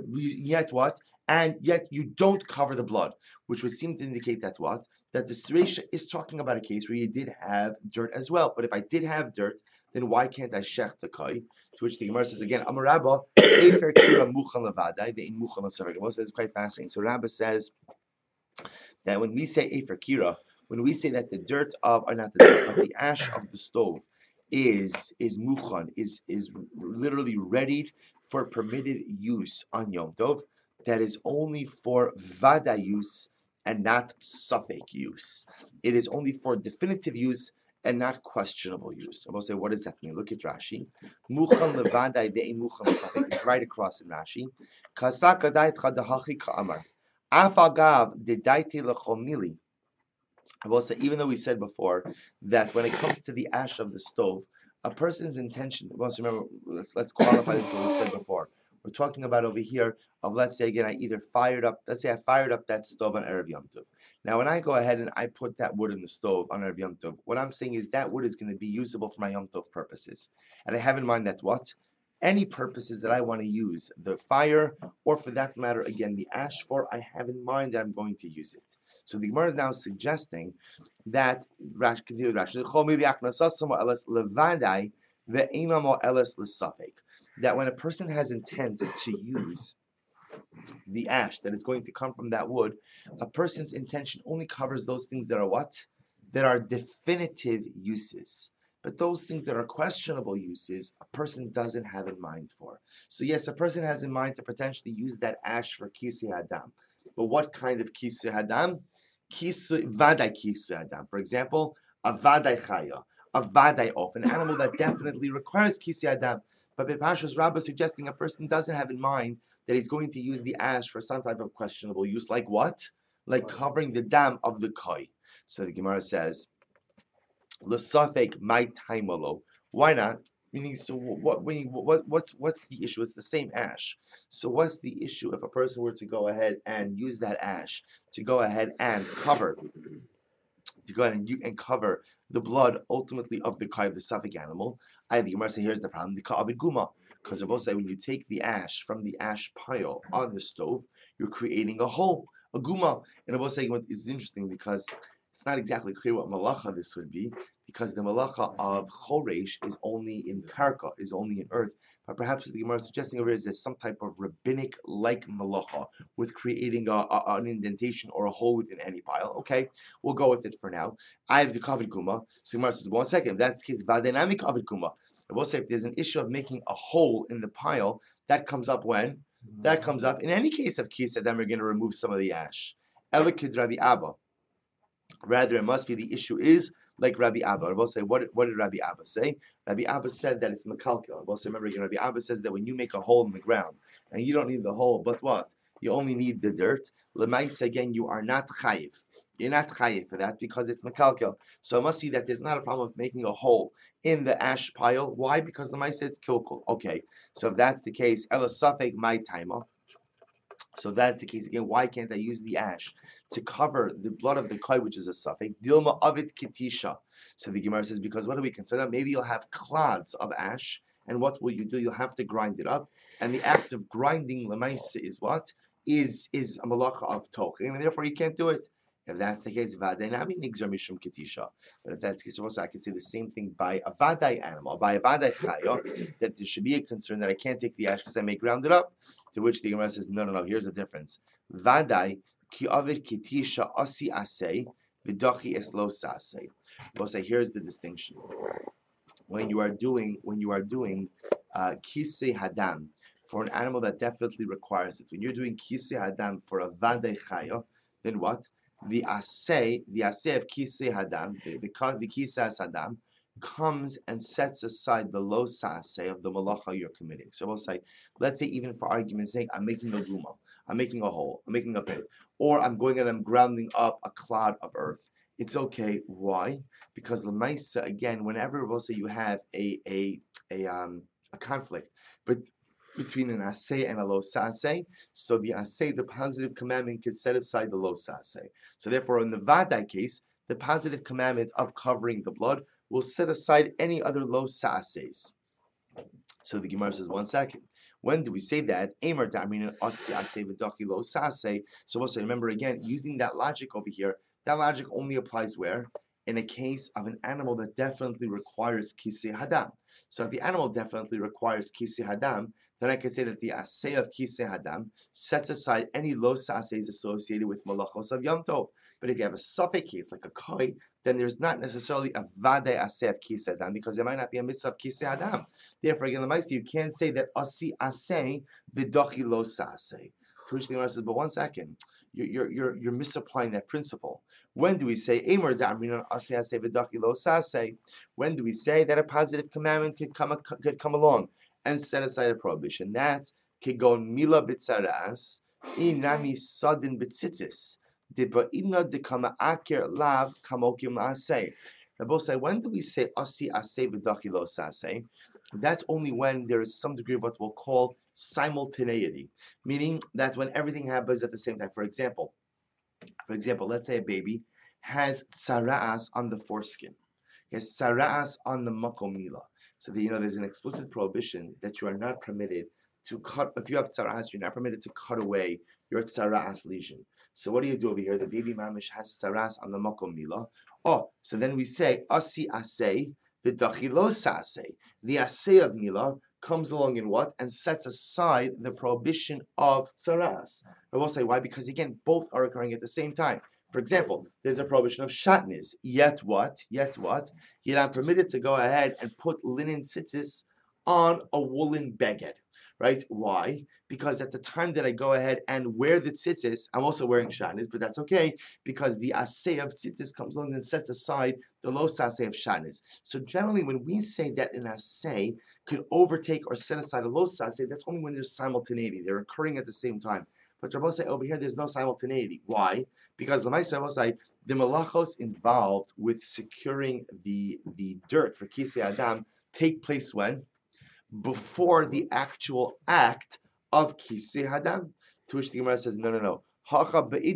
And yet you don't cover the blood, which would seem to indicate that what? That the Sreisha is talking about a case where you did have dirt as well. But if I did have dirt, then why can't I shecht the kai? To which the Gemara says again, Amar Rabba, Efer kira muchan levadai ve'in muchan l'savek. This is quite fascinating. So Rabba says that when we say Efer kira, when we say that the dirt of, or not the dirt, but the ash of the stove is muchan, is literally readied for permitted use on Yom Tov, that is only for vada use and not suffix use. It is only for definitive use and not questionable use. I will say, what does that mean? Look at Rashi. Muchan levadai ve'in muchan l'safek. It's right across in Rashi. Kasaka dait chadahachi ka'amar. Afagav dedaiti lechomili. I will say, even though we said before that when it comes to the ash of the stove, a person's intention. Well, remember, let's qualify this what we said before. We're talking about over here of, let's say again, I fired up that stove on Erev Yom Tov. Now, when I go ahead and I put that wood in the stove on Erev Yom Tov, what I'm saying is that wood is going to be usable for my Yom Tov purposes. And I have in mind that what? Any purposes that I want to use the fire, or for that matter, again, the ash for, I have in mind that I'm going to use it. So the Gemara is now suggesting that that when a person has intent to use the ash that is going to come from that wood, a person's intention only covers those things that are what? That are definitive uses. But those things that are questionable uses, a person doesn't have in mind for. So yes, a person has in mind to potentially use that ash for kisui hadam. But what kind of kisui hadam? Vadai kisui hadam. For example, a vadai chaya, a vadai of, an animal that definitely requires kisui hadam. But Bepashas Rabbah is suggesting a person doesn't have in mind that he's going to use the ash for some type of questionable use, like what? Like covering the dam of the koi. So the Gemara says, L'safek my taimalo. Why not? Meaning, so what's the issue? It's the same ash. So what's the issue if a person were to go ahead and use that ash to go ahead and cover, cover the blood ultimately of the kai of the suffix animal? The Gemara says here's the problem: the ka of guma. Because they both say when you take the ash from the ash pile on the stove, you're creating a hole, a guma. And I both say it's interesting because it's not exactly clear what malacha this would be, because the malacha of choresh is only in karka, is only in earth. But perhaps the Gemara is suggesting over here is there's some type of rabbinic-like malacha with creating an indentation or a hole within any pile. Okay, we'll go with it for now. I have the kavod kuma. So Gemara says, 1 second, if that's the case, vadenami kavod kuma. I will say if there's an issue of making a hole in the pile, that comes up when? That comes up in any case of kisa, then we're going to remove some of the ash. Elikid Rabbi Abba. Rather, it must be the issue is like Rabbi Abba. I will say, what did Rabbi Abba say? Rabbi Abba said that it's mekalkel. I will say, remember again, Rabbi Abba says that when you make a hole in the ground, and you don't need the hole, but what? You only need the dirt. Lemais, again, you are not chayiv. You're not chayiv for that because it's mekalkel. So it must be that there's not a problem of making a hole in the ash pile. Why? Because the Lemais says kilkul. Okay, so if that's the case, ela safek my timer. So if that's the case again, why can't I use the ash to cover the blood of the koi, which is a suffix? Dilma avit kitisha. So the Gemara says, because what are we concerned about? Maybe you'll have clods of ash, and what will you do? You'll have to grind it up, and the act of grinding lemaisa is what? Is a malacha of tochen, and therefore you can't do it. If that's the case, vadainami nigzar mishum kitisha. But if that's the case, also I can say the same thing by a vadai animal, by a vadai chayo, that there should be a concern that I can't take the ash because I may ground it up. To which the Gemara says, no, here's the difference. Vadai ki avid kitisha asi asay v'dachi es lo sasay. We'll say here's the distinction. When you are doing kisei hadam for an animal that definitely requires it. When you're doing kisei hadam for a vadai chaya, then what? The asay of kisei hadam, the kisei hadam, comes and sets aside the lo saseh of the malacha you're committing. So we'll say, let's say even for argument's sake, I'm making a guma, I'm making a hole, I'm making a pit, or I'm going and I'm grounding up a clod of earth. It's okay. Why? Because l'maisa, again, whenever we'll say you have a conflict, but between an asay and a lo saseh, so the asay, the positive commandment, can set aside the lo saseh. So therefore, in the vadai case, the positive commandment of covering the blood will set aside any other lo sa'ases. So the Gemara says, 1 second. When do we say that? So we'll say, remember again, using that logic over here, that logic only applies where? In a case of an animal that definitely requires kisei hadam. So if the animal definitely requires kisei hadam, then I can say that the asay of kisei hadam sets aside any lo sa'ases associated with malachos of Yom Tov. But if you have a suffix case like a koi, then there's not necessarily a vade aseh of kisei hadam because there might not be a mitzvah of kisei hadam. Therefore, again, you can't say that asi aseh v'dochi lo sa'aseh. To which the Gemara says, but 1 second, you're misapplying that principle. When do we say Eimer da'amrinon aseh aseh v'dochi lo sa'aseh? When do we say that a positive commandment could come along and set aside a prohibition? That's kigon mila b'tzaras inami sadin b'tzitzis. They both say, when do we say asi aseh v'dachi lo saseh? That's only when there is some degree of what we'll call simultaneity, meaning that when everything happens at the same time. For example, let's say a baby has tsara'as on the foreskin, he has tsara'as on the makom mila. So that, there's an explicit prohibition that you are not permitted to cut. If you have tsara'as, you're not permitted to cut away your tsara'as lesion. So what do you do over here? The baby mamish has saras on the makom mila. Oh, so then we say asi asay v'dachi lo saseh. The asay of mila comes along in what? And sets aside the prohibition of saras. I will say why? Because again, both are occurring at the same time. For example, there's a prohibition of shatnez. Yet what? You're not permitted to go ahead and put linen tzitzis on a woolen beged. Right? Why? Because at the time that I go ahead and wear the tzitzis, I'm also wearing shatnez, but that's okay because the asay of tzitzis comes along and sets aside the lo saseh of shatnez. So generally, when we say that an asay could overtake or set aside a lo saseh, that's only when there's simultaneity. They're occurring at the same time. But Rabbosai over here, there's no simultaneity. Why? Because L'maiseh Rabbosai, the malachos involved with securing the dirt for kisei adam take place when? Before the actual act of kisei hadam. To which the Gemara says, no. But over here,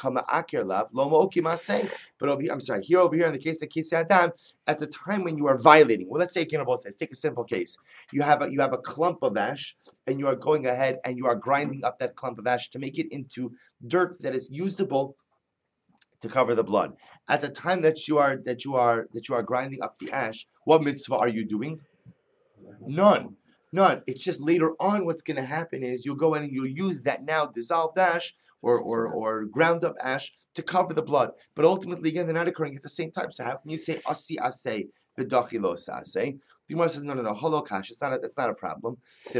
over here in the case of kisei hadam, at the time when you are violating, well, let's say let's take a simple case. You have a clump of ash, and you are going ahead and you are grinding up that clump of ash to make it into dirt that is usable to cover the blood. At the time that you are grinding up the ash, what mitzvah are you doing? None. None. It's just later on what's going to happen is you'll go in and you'll use that now dissolved ash or ground up ash to cover the blood. But ultimately, again, they're not occurring at the same time. So how can you say asi asay v'dachi lo sasay? The Gemara says no, holokash. It's not a problem. The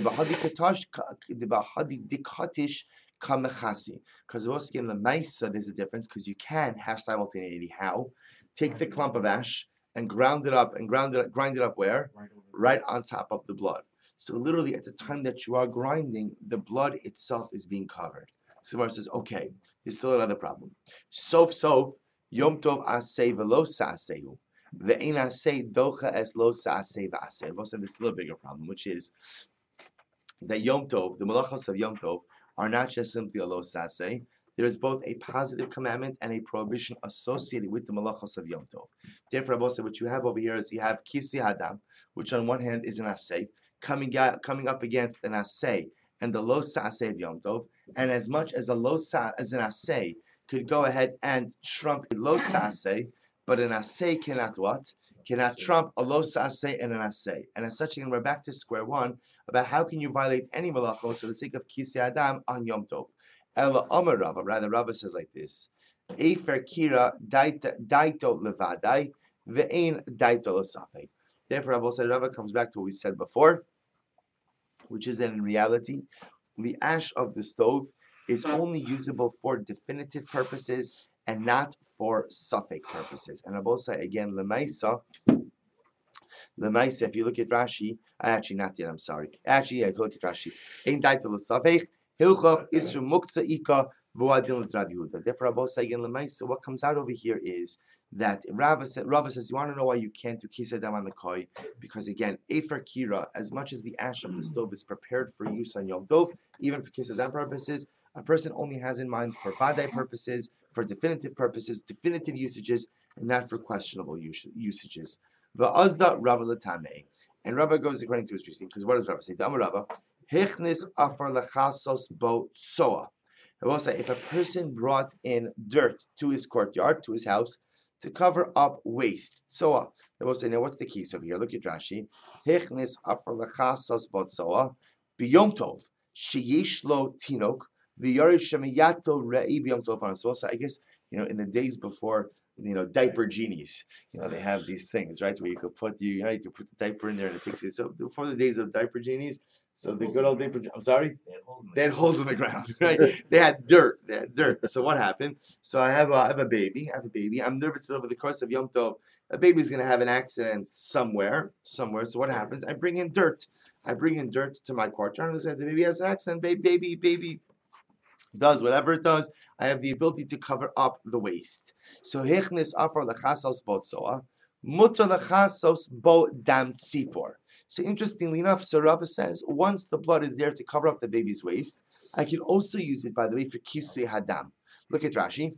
bahadi dikatish kamechasi. Because also in the Maisa, there's a difference because you can have simultaneity. How? Take the clump of ash and grind it up where? Right on top of the blood. So literally at the time that you are grinding, the blood itself is being covered. So Gemara says, okay, there's still another problem. Sof Yom Tov asay velo sa'asehu. Ve'ein asay docha es lo sa'aseh va'aseh. Also, there's still a bigger problem, which is that Yom Tov, the malachos of Yom Tov, are not just simply a lo sa'aseh. There is both a positive commandment and a prohibition associated with the malachos of Yom Tov. Therefore, Rabbi, what you have over here is you have kisi hadam, which on one hand is an asay, coming up against an asay and the lo sa'aseh of Yom Tov, and as much as an asay could go ahead and trump a lo sa'aseh, but an asay cannot what? Cannot trump a lo sa'aseh and an asay. And as such, again, we're back to square one about how can you violate any malachos for the sake of kisi hadam on Yom Tov. Ela Amar Rava, rather Rava says like this: Efer kira daito levadai ve'ein daito l'safek. Therefore, Rava comes back to what we said before, which is that in reality, the ash of the stove is only usable for definitive purposes and not for safek purposes. And Rava again, lemaisa, if you look at Rashi, actually not yet. I'm sorry. Actually, yeah, look at Rashi. Ein daito l'safek. Hilchach isru muktzah ika v'uadil Rav Yehuda. Therefore, Rabbi again lemaisa, what comes out over here is that Rava says, you want to know why you can't do kisadam on the koi? Because again, efer kira, as much as the ash of the stove is prepared for use on Yom Tov, even for kisadam purposes, a person only has in mind for vadai purposes, for definitive purposes, definitive usages, and not for questionable usages. Va'azda Rava l'tamei, and Rava goes according to his reasoning. Because what does Rava say? Dama Rava. Hichnis afar lechasos bo tsoa. I will say, if a person brought in dirt to his courtyard, to his house, to cover up waste, tsoa. I will say, now what's the case over here? Look at Rashi. Hichnis afar lechasos bo tsoa. B'yom tov sheyesh lo tinok v'yarish shemiyato re'i b'yom tov. So also, I guess in the days before diaper genies, they have these things, right, where you could put you put the diaper in there and it takes it. So before the days of diaper genies. So the good old diaper, I'm sorry? They had holes in the ground, right? They had dirt. So what happened? So I have a baby. I'm nervous that over the course of Yom Tov, a baby's going to have an accident somewhere. So what happens? I bring in dirt to my courtyard. And I say, the baby has an accident. Baby does whatever it does. I have the ability to cover up the waste. So hechnis afar lechasos bo tsoa, mutar lechasos bo dam tzipor. So interestingly enough, so Rava says, once the blood is there to cover up the baby's waist, I can also use it, by the way, for kisei hadam. Look at Rashi.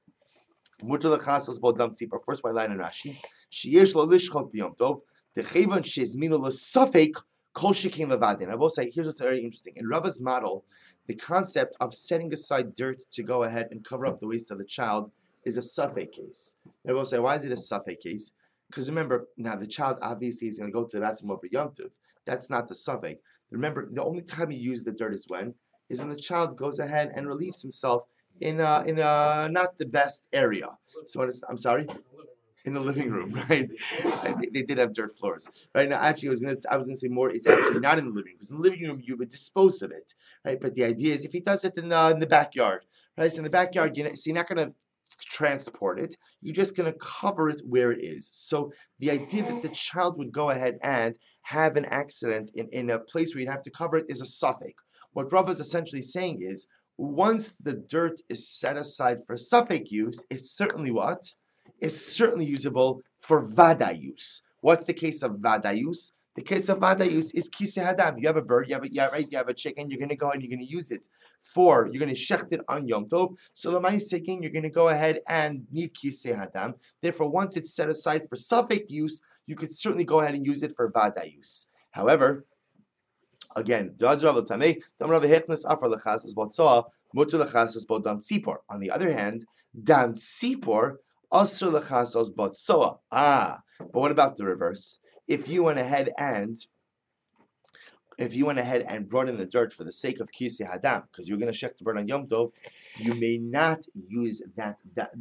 Mutar lechasos bo dam tzipor. First white line in Rashi. Sheyesh lo lishchot b'yom tov, dechevan shezminu l'safek kol shekein levadin. I will say, here's what's very interesting. In Rava's model, the concept of setting aside dirt to go ahead and cover up the waist of the child is a safek case. I will say, why is it a safek case? Because remember, now the child obviously is going to go to the bathroom over Yom Tov. That's not the safek. Remember, the only time you use the dirt is when the child goes ahead and relieves himself in not the best area. So I'm sorry, in the living room, right? They did have dirt floors, right? Now, actually, I was gonna say more. It's actually not in the living room. Because in the living room, you would dispose of it, right? But the idea is if he does it in the backyard, right? So in the backyard, so you're not gonna transport it. You're just going to cover it where it is. So the idea that the child would go ahead and have an accident in a place where you'd have to cover it is a safek. What Rav is essentially saying is, once the dirt is set aside for safek use, it's certainly what? It's certainly usable for vada use. What's the case of vada use? The case of vada use is kisei hadam. You have a bird, you have a chicken, you're going to go and you're going to use it you're going to shecht it on Yom Tov. So l'ma'aseh, you're going to go ahead and need kisei hadam. Therefore, once it's set aside for safek use, you could certainly go ahead and use it for vada use. However, again, does Rav Tamei, Tam Rav Hechnas Afar Lechas is Botzoa, Mutter lechasas bo dam tzipor. On the other hand, dam tzipor asur lechasas bot soa. But what about the reverse? If you went ahead and brought in the dirt for the sake of kisi hadam, because you're going to shech the bird on Yom Tov, you may not use that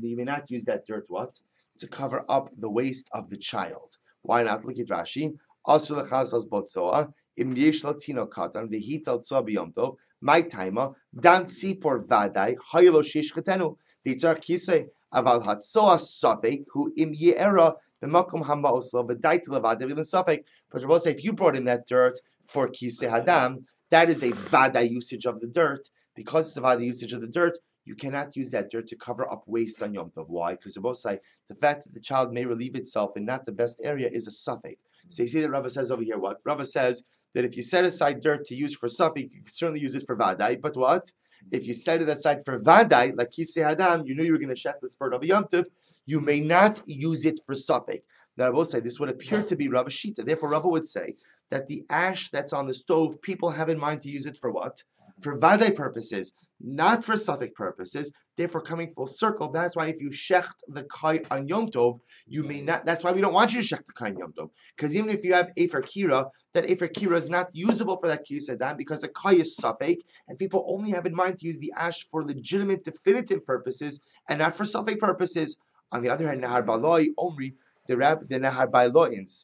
dirt to cover up the waist of the child. Why not? Look at Rashi. Asur lechasas bot soa. Im yesh latino katan v'hital tzoa b'Yom Tov. My timer, dan tzipor vadai, haylo shish chetenu. V'yitzar kisei, aval hatzoa safek, hu im ye'era, b'makom ha'ma'oslo, v'dait levadai v'lin safek. But Rabbi say, if you brought in that dirt for kisei hadam, that is a vadai usage of the dirt. Because it's a vadai usage of the dirt, you cannot use that dirt to cover up waste on Yom Tov. Why? Because Rabbi say, the fact that the child may relieve itself in not the best area is a safek. So you see that Rava says over here what? Rava says that if you set aside dirt to use for safek, you can certainly use it for vadai. But what? If you set it aside for vadai, like kisei hadam, you knew you were going to shech this bird of Yom Tov, you may not use it for safek. Now, I will say this would appear to be Rava Shita. Therefore, Rava would say that the ash that's on the stove, people have in mind to use it for what? For vadai purposes, not for safek purposes. Therefore, coming full circle, that's why if you shecht the kai on Yom Tov, you may not. That's why we don't want you to shecht the kai on Yom Tov, because even if you have Efer Kira, that Efer Kira is not usable for that Kisei Hadam because the kai is safek, and people only have in mind to use the ash for legitimate, definitive purposes and not for safek purposes. On the other hand, Nahar Baloi Omri, the Nahar Bailoins.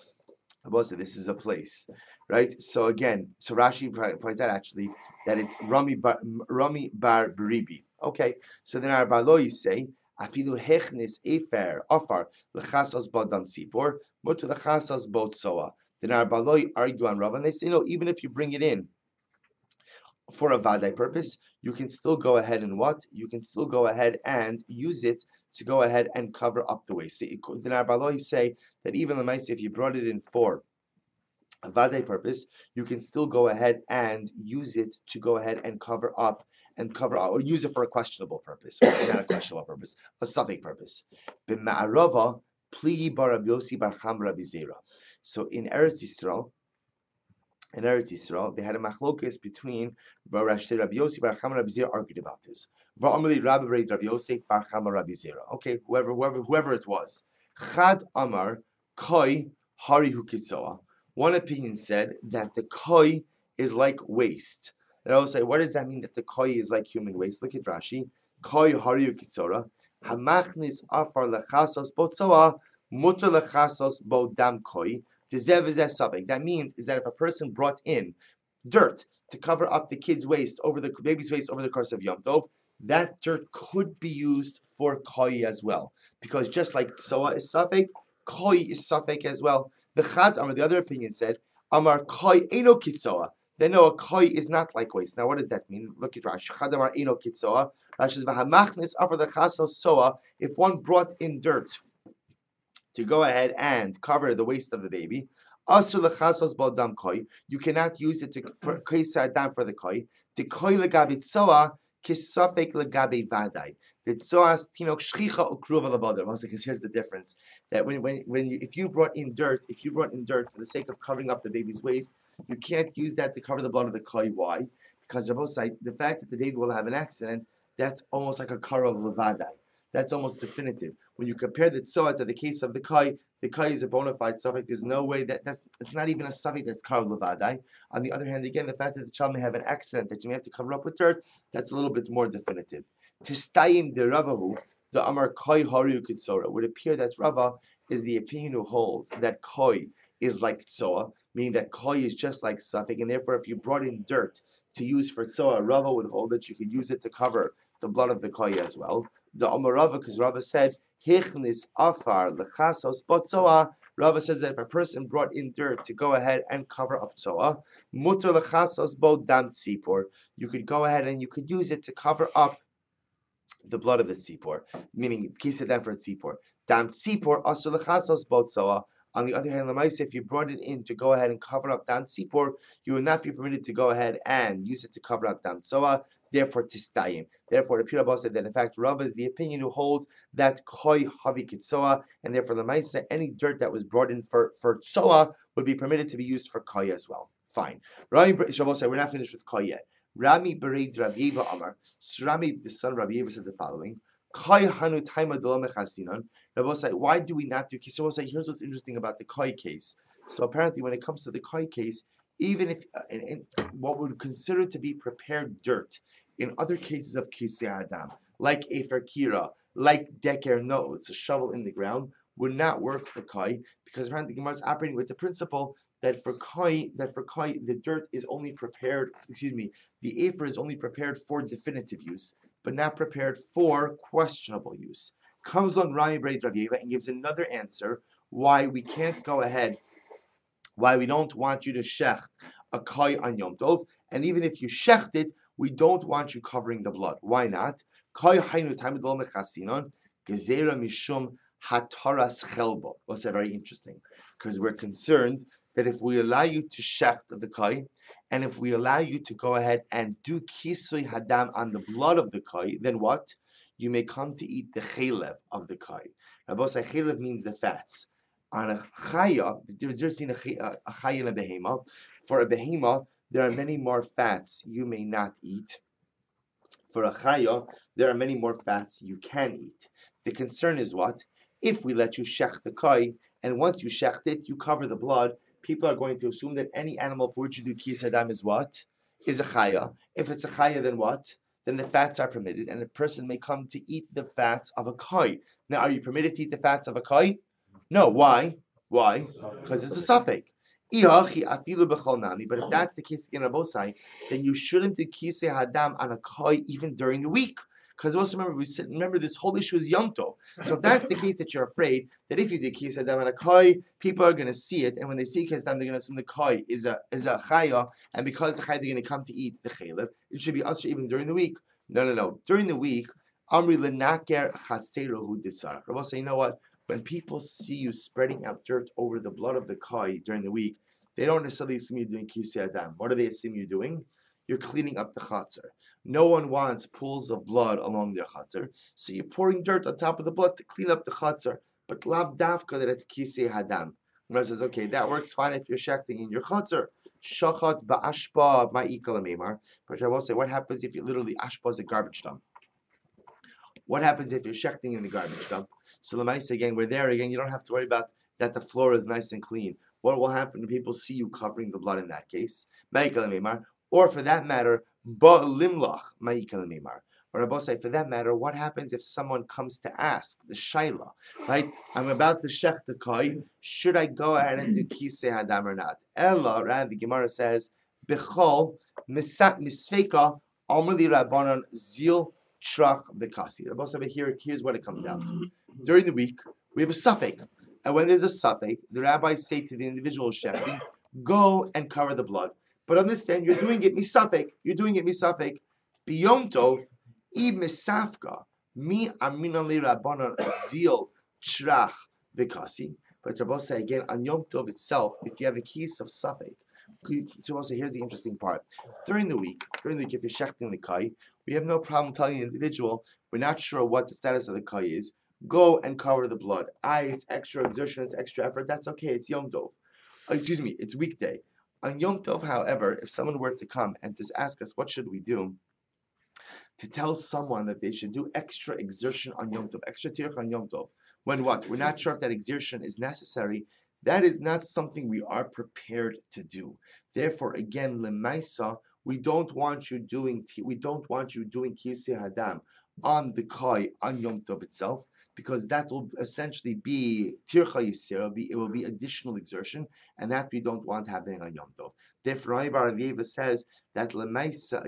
This is a place, right? So again, so Rashi points out actually that it's Rami Bar Beribi. Okay, so then our Balois say afilu hechnis efer afar lechasas badam tzipor mutu lechasas bot soa. Then our Baloi argue on Rav and they say no, even if you bring it in for a vadai purpose, you can still go ahead and what? You can still go ahead and use it to go ahead and cover up the waist. Then our Baloi say that even the mice, if you brought it in for a vadai purpose, you can still go ahead and use it to go ahead and cover up, or use it for a questionable purpose, or not a questionable purpose, a safek purpose. B'ma'arava pligi bar Rabbi Yossi bar Cham Rabbi Zera. So in Eretz Yisrael, they had a machlokes between Rabbi Yossi bar Cham Rabbi Zera argued about this. Va'amli Rabbi Yosef bar Cham Rabbi Zera. Okay, whoever it was. Chad Amar Koi Hari Hukitzoa. One opinion said that the koi is like waste. And I will say, what does that mean that the koi is like human waste? Look at Rashi. Koi hariu kitzora. Hamachnis afar lechasos botzoa mutter lechasos bo dam koi. That means is that if a person brought in dirt to cover up the kid's waist the baby's waist over the course of Yom Tov, that dirt could be used for koi as well. Because just like tzoa is safek, koi is safek as well. The Chad Amar, the other opinion said, Amar koi eno kitzoa. They know a koi is not like waste. Now, what does that mean? Look at Rashi. Chad Amar eno kitzoa. Rashi says, v'hamachnis afar lechasos soa. If one brought in dirt to go ahead and cover the waist of the baby, asur lechasos bo dam koi. You cannot use it for kisei hadam for the koi. The koi legabi tzoa kisafek legabi vadai. The tzoas tinok shchicha ukruva labadar. Because here's the difference: that if you brought in dirt for the sake of covering up the baby's waist, you can't use that to cover the blood of the koi. Why? Because the fact that the baby will have an accident, that's almost like a kara levadai. That's almost definitive. When you compare the tzoa to the case of the koi is a bona fide suffix. There's no way it's not even a suffix that's kara levadai. On the other hand, again, the fact that the child may have an accident that you may have to cover up with dirt, that's a little bit more definitive. Tistayim de Ravahu, the Amar Koi Haru Kitsora, would appear that Rava is the opinion who holds that Koi is like Tzoa, meaning that Koi is just like Safek, and therefore if you brought in dirt to use for Tzoa, Rava would hold that you could use it to cover the blood of the Koi as well. The Amar Rava, because Rava said, Hichnis Afar Lechasos Botzoa, Rava says that if a person brought in dirt to go ahead and cover up Tzoa, Mutter Lechasos Bo Dam Tzipor, you could go ahead and you could use it to cover up the blood of the tzipor, meaning kisei hadam for tzipor. Dam tzipor asur lechasos botzoa. On the other hand, lemaisa, if you brought it in to go ahead and cover up dam tzipor, you would not be permitted to go ahead and use it to cover up dam tzoa. Therefore, tistayim. Therefore, the Pira said that in fact, Rava is the opinion who holds that koi havi kitzoa, and therefore lemaisa, any dirt that was brought in for tzoa would be permitted to be used for koi as well. Fine. Rami Shabbos said we're not finished with koi yet. Rami Bereid Rav Yeva Amar. So Rami, the son of Rav Yeva, said the following. Kai hanu taima d'lo mechasinon. Rabbi say, why do we not do kisa? So we'll say, here's what's interesting about the Kai case. So apparently, when it comes to the Kai case, even if in what would consider to be prepared dirt, in other cases of kisei adam, like efer kira, like deker no, it's a shovel in the ground, would not work for Kai because apparently the Gemara is operating with the principle that for Kai, the dirt is only prepared. Excuse me, the efer is only prepared for definitive use, but not prepared for questionable use. Comes along Rami Bereid Rav Yeva and gives another answer why we can't go ahead, why we don't want you to shecht a kai on Yom Tov, and even if you shecht it, we don't want you covering the blood. Why not? Kai hainu tamid lo mechasinon gezera mishum hataras chelbo. What's that? Very interesting, because we're concerned that if we allow you to shecht the kai, and if we allow you to go ahead and do kisui hadam on the blood of the kai, then what? You may come to eat the chelev of the kai. Rabbi say chelev means the fats. On a chaya, there's a chaya and a behema. For a behema, there are many more fats you may not eat. For a chaya, there are many more fats you can eat. The concern is what? If we let you shech the kai, and once you shecht it, you cover the blood, people are going to assume that any animal for which you do kis hadam is what? Is a chaya. If it's a chaya, then what? Then the fats are permitted, and a person may come to eat the fats of a kai. Now, are you permitted to eat the fats of a kai? No. Why? Why? Because it's a suffix. But if that's the case again, Rabosai, then you shouldn't do kisei hadam on a kai even during the week. Because also remember this whole issue is Yom Tov. So if that's the case that you're afraid that if you do kisei hadam on a kai, people are going to see it, and when they see kisei hadam, they're going to assume the kai is a chaya, and because the chaya they're going to come to eat the chelev. It should be usher even during the week. No. During the week, Amri lenaker chatzerohu ditzarach. Rabosai, you know what? When people see you spreading out dirt over the blood of the kai during the week, they don't necessarily assume you're doing kisei adam. What do they assume you're doing? You're cleaning up the chatzar. No one wants pools of blood along their chatzar, so you're pouring dirt on top of the blood to clean up the chatzar. But lav dafka that it's kisei hadam. Gemara says, okay, that works fine if you're shechting in your chatzar. Shachat ba'ashpa ma'ikal memar. But I will say, what happens if you literally ashpa is a garbage dump? What happens if you're shechting in the garbage dump? So the mice again, we're there again. You don't have to worry about that the floor is nice and clean. What will happen when people see you covering the blood in that case? Or for that matter, ba'limlach ma'ikal memar. Or Rabosai, for that matter, what happens if someone comes to ask the shaila, right? I'm about to shech the kai. Should I go ahead and do kisei hadam or not? Ella, right? The Gemara says, bechol misfeka amrli rabbanon zil trach bekasi. Rabosai, here's what it comes down to. During the week, we have a suffix. And when there's a suffix, the rabbis say to the individual shechting, go and cover the blood. But understand, you're doing it misafek. You're doing it misafek. Biyom tov, I misafka, mi aminali rabbanon zil trach v'kasi. But Rabbi say again, on Yom Tov itself, if you have a case of suffix, so also here's the interesting part. During the week, if you're shechting the kai, we have no problem telling the individual, we're not sure what the status of the kai is. Go and cover the blood. It's extra exertion, it's extra effort. That's okay. It's Yom Tov. It's weekday. On Yom Tov, however, if someone were to come and just ask us, what should we do? To tell someone that they should do extra exertion on Yom Tov, extra tirach on Yom Tov, when what? We're not sure if that exertion is necessary. That is not something we are prepared to do. Therefore, again, lemaisa, we don't want you doing kisei hadam on the kai on Yom Tov itself, because that will essentially be tircha yisera, it will be additional exertion, and that we don't want happening on Yom Tov. Therefore, Rabbi Bar Aviva says that lemaisa,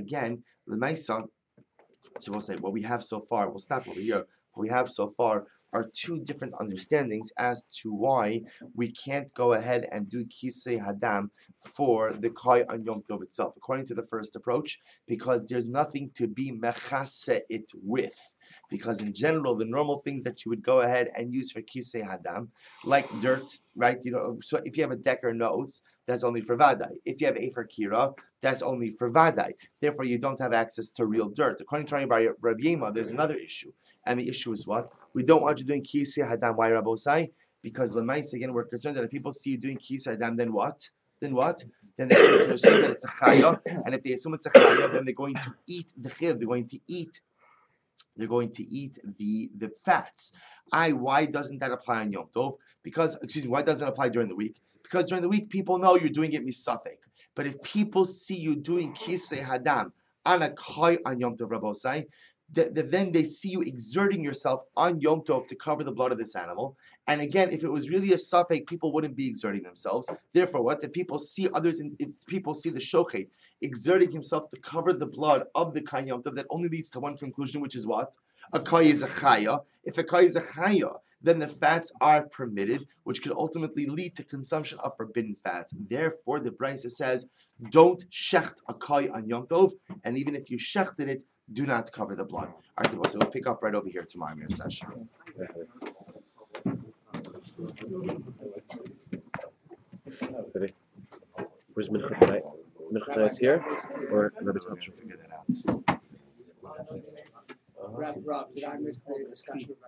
so we'll say what we have so far, we'll stop over here, what we have so far are two different understandings as to why we can't go ahead and do kisei hadam for the kai on Yom Tov itself. According to the first approach, because there's nothing to be mechase it with. Because in general, the normal things that you would go ahead and use for kisei hadam, like dirt, right? So if you have a decker nose, that's only for vadai. If you have efer kira, that's only for vadai. Therefore, you don't have access to real dirt. According to Rabbi Yema, there's another issue, and the issue is what? We don't want you doing kisei hadam. Why, Rabbosai? Because lemais, again, we're concerned that if people see you doing kisei hadam, then what? then what? Then they can assume that it's a chaya, and if they assume it's a chaya, then they're going to eat the chil. They're going to eat the fats. Why doesn't that apply on Yom Tov? Because, why doesn't it apply during the week? Because during the week, people know you're doing it misafek. But if people see you doing kisei hadam on a kai on Yom Tov, Rabbosai, then they see you exerting yourself on Yom Tov to cover the blood of this animal. And again, if it was really a safek, people wouldn't be exerting themselves. Therefore, what? If people see if people see the shochet exerting himself to cover the blood of the kai Yom Tov, that only leads to one conclusion, which is what? A kai is a chaya. If a kai is a chaya, then the fats are permitted, which could ultimately lead to consumption of forbidden fats. Therefore, the Brisa says, don't shecht a kai on Yom Tov, and even if you shechted it, do not cover the blood. All right, so we'll pick up right over here tomorrow in your session. Where's Mincha tonight? Mincha tonight's here, or Rabbi We're going to Thompson? figure that out. Rob, did I miss the discussion about